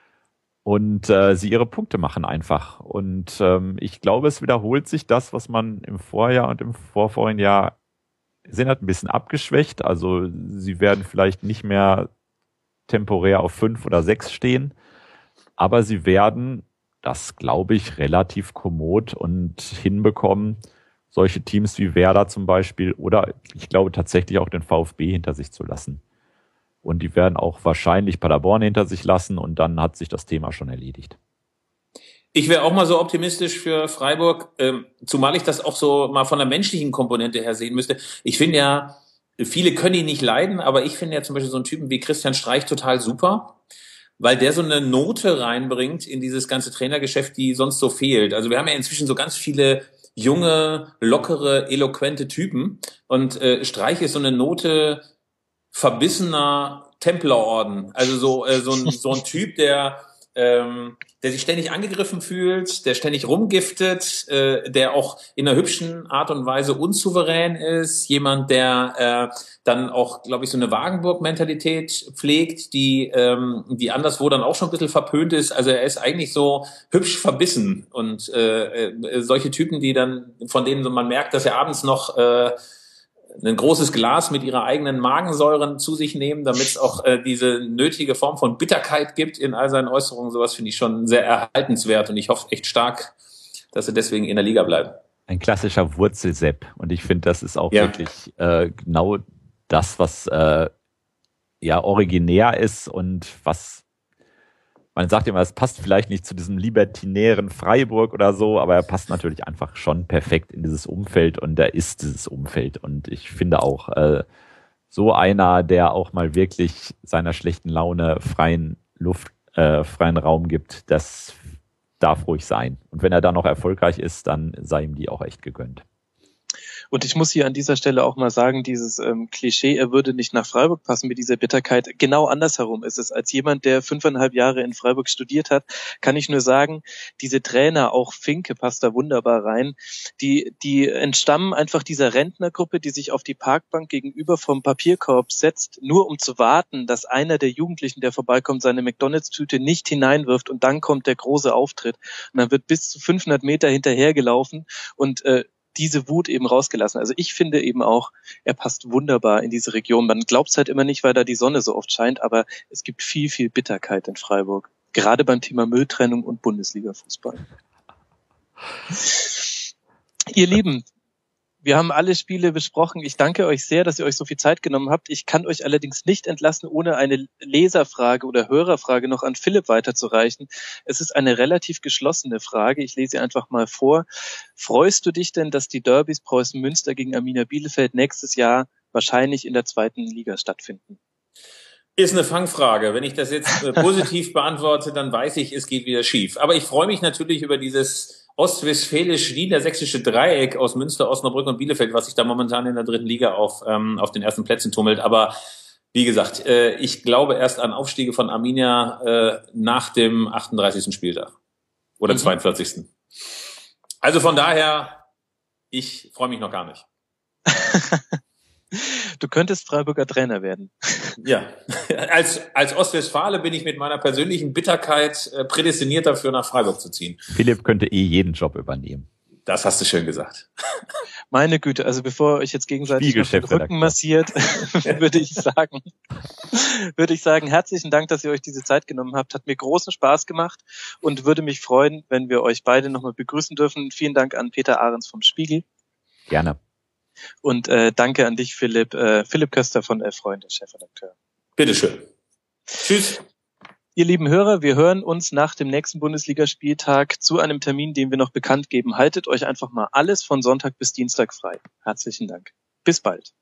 und äh, sie ihre Punkte machen einfach. Und ähm, ich glaube, es wiederholt sich das, was man im Vorjahr und im vorvorigen Jahr sind, halt ein bisschen abgeschwächt. Also sie werden vielleicht nicht mehr temporär auf fünf oder sechs stehen, aber sie werden, das glaube ich, relativ kommod und hinbekommen, solche Teams wie Werder zum Beispiel oder ich glaube tatsächlich auch den VfB hinter sich zu lassen. Und die werden auch wahrscheinlich Paderborn hinter sich lassen und dann hat sich das Thema schon erledigt. Ich wäre auch mal so optimistisch für Freiburg, ähm, zumal ich das auch so mal von der menschlichen Komponente her sehen müsste. Ich finde ja, viele können ihn nicht leiden, aber ich finde ja zum Beispiel so einen Typen wie Christian Streich total super, weil der so eine Note reinbringt in dieses ganze Trainergeschäft, die sonst so fehlt. Also wir haben ja inzwischen so ganz viele junge, lockere, eloquente Typen und äh, Streich ist so eine Note verbissener Templerorden. Also so äh, so, ein, so ein Typ, der ähm, der sich ständig angegriffen fühlt, der ständig rumgiftet, äh, der auch in einer hübschen Art und Weise unsouverän ist, jemand, der äh, dann auch, glaube ich, so eine Wagenburg-Mentalität pflegt, die ähm, die anderswo dann auch schon ein bisschen verpönt ist. Also er ist eigentlich so hübsch verbissen und äh, äh, solche Typen, die dann, von denen so man merkt, dass er abends noch äh, ein großes Glas mit ihrer eigenen Magensäuren zu sich nehmen, damit es auch äh, diese nötige Form von Bitterkeit gibt in all seinen Äußerungen. Sowas finde ich schon sehr erhaltenswert und ich hoffe echt stark, dass sie deswegen in der Liga bleiben. Ein klassischer Wurzelsepp und ich finde, das ist auch ja. wirklich äh, genau das, was äh, ja originär ist und was man sagt immer, es passt vielleicht nicht zu diesem libertinären Freiburg oder so, aber er passt natürlich einfach schon perfekt in dieses Umfeld und er ist dieses Umfeld. Und ich finde auch, äh, so einer, der auch mal wirklich seiner schlechten Laune freien Luft, äh, freien Raum gibt, das darf ruhig sein. Und wenn er dann noch erfolgreich ist, dann sei ihm die auch echt gegönnt. Und ich muss hier an dieser Stelle auch mal sagen, dieses ähm, Klischee, er würde nicht nach Freiburg passen mit dieser Bitterkeit, genau andersherum ist es. Als jemand, der fünfeinhalb Jahre in Freiburg studiert hat, kann ich nur sagen, diese Trainer, auch Finke passt da wunderbar rein, die die entstammen einfach dieser Rentnergruppe, die sich auf die Parkbank gegenüber vom Papierkorb setzt, nur um zu warten, dass einer der Jugendlichen, der vorbeikommt, seine McDonalds-Tüte nicht hineinwirft und dann kommt der große Auftritt. Und dann wird bis zu fünfhundert Meter hinterhergelaufen und äh, diese Wut eben rausgelassen. Also ich finde eben auch, er passt wunderbar in diese Region. Man glaubt es halt immer nicht, weil da die Sonne so oft scheint, aber es gibt viel, viel Bitterkeit in Freiburg. Gerade beim Thema Mülltrennung und Bundesliga-Fußball. Ihr Lieben, wir haben alle Spiele besprochen. Ich danke euch sehr, dass ihr euch so viel Zeit genommen habt. Ich kann euch allerdings nicht entlassen, ohne eine Leserfrage oder Hörerfrage noch an Philipp weiterzureichen. Es ist eine relativ geschlossene Frage. Ich lese sie einfach mal vor. Freust du dich denn, dass die Derbys Preußen Münster gegen Arminia Bielefeld nächstes Jahr wahrscheinlich in der zweiten Liga stattfinden? Ist eine Fangfrage. Wenn ich das jetzt äh, positiv beantworte, dann weiß ich, es geht wieder schief. Aber ich freue mich natürlich über dieses ostwestfälisch-niedersächsische Dreieck aus Münster, Osnabrück und Bielefeld, was sich da momentan in der dritten Liga auf ähm, auf den ersten Plätzen tummelt. Aber wie gesagt, äh, ich glaube erst an Aufstiege von Arminia äh, nach dem achtunddreißigsten Spieltag oder mhm. zweiundvierzigsten Also von daher, ich freue mich noch gar nicht. Du könntest Freiburger Trainer werden. Ja, als als Ostwestfale bin ich mit meiner persönlichen Bitterkeit äh, prädestiniert dafür, nach Freiburg zu ziehen. Philipp könnte eh jeden Job übernehmen. Das hast du schön gesagt. Meine Güte, also bevor ihr euch jetzt gegenseitig auf den Rücken massiert, würde ich sagen, würde ich sagen, herzlichen Dank, dass ihr euch diese Zeit genommen habt. Hat mir großen Spaß gemacht und würde mich freuen, wenn wir euch beide nochmal begrüßen dürfen. Vielen Dank an Peter Ahrens vom Spiegel. Gerne. Und äh, danke an dich, Philipp. Äh, Philipp Köster von Elf Freunde, Chefredakteur. Bitteschön. Tschüss. Ihr lieben Hörer, wir hören uns nach dem nächsten Bundesligaspieltag zu einem Termin, den wir noch bekannt geben. Haltet euch einfach mal alles von Sonntag bis Dienstag frei. Herzlichen Dank. Bis bald.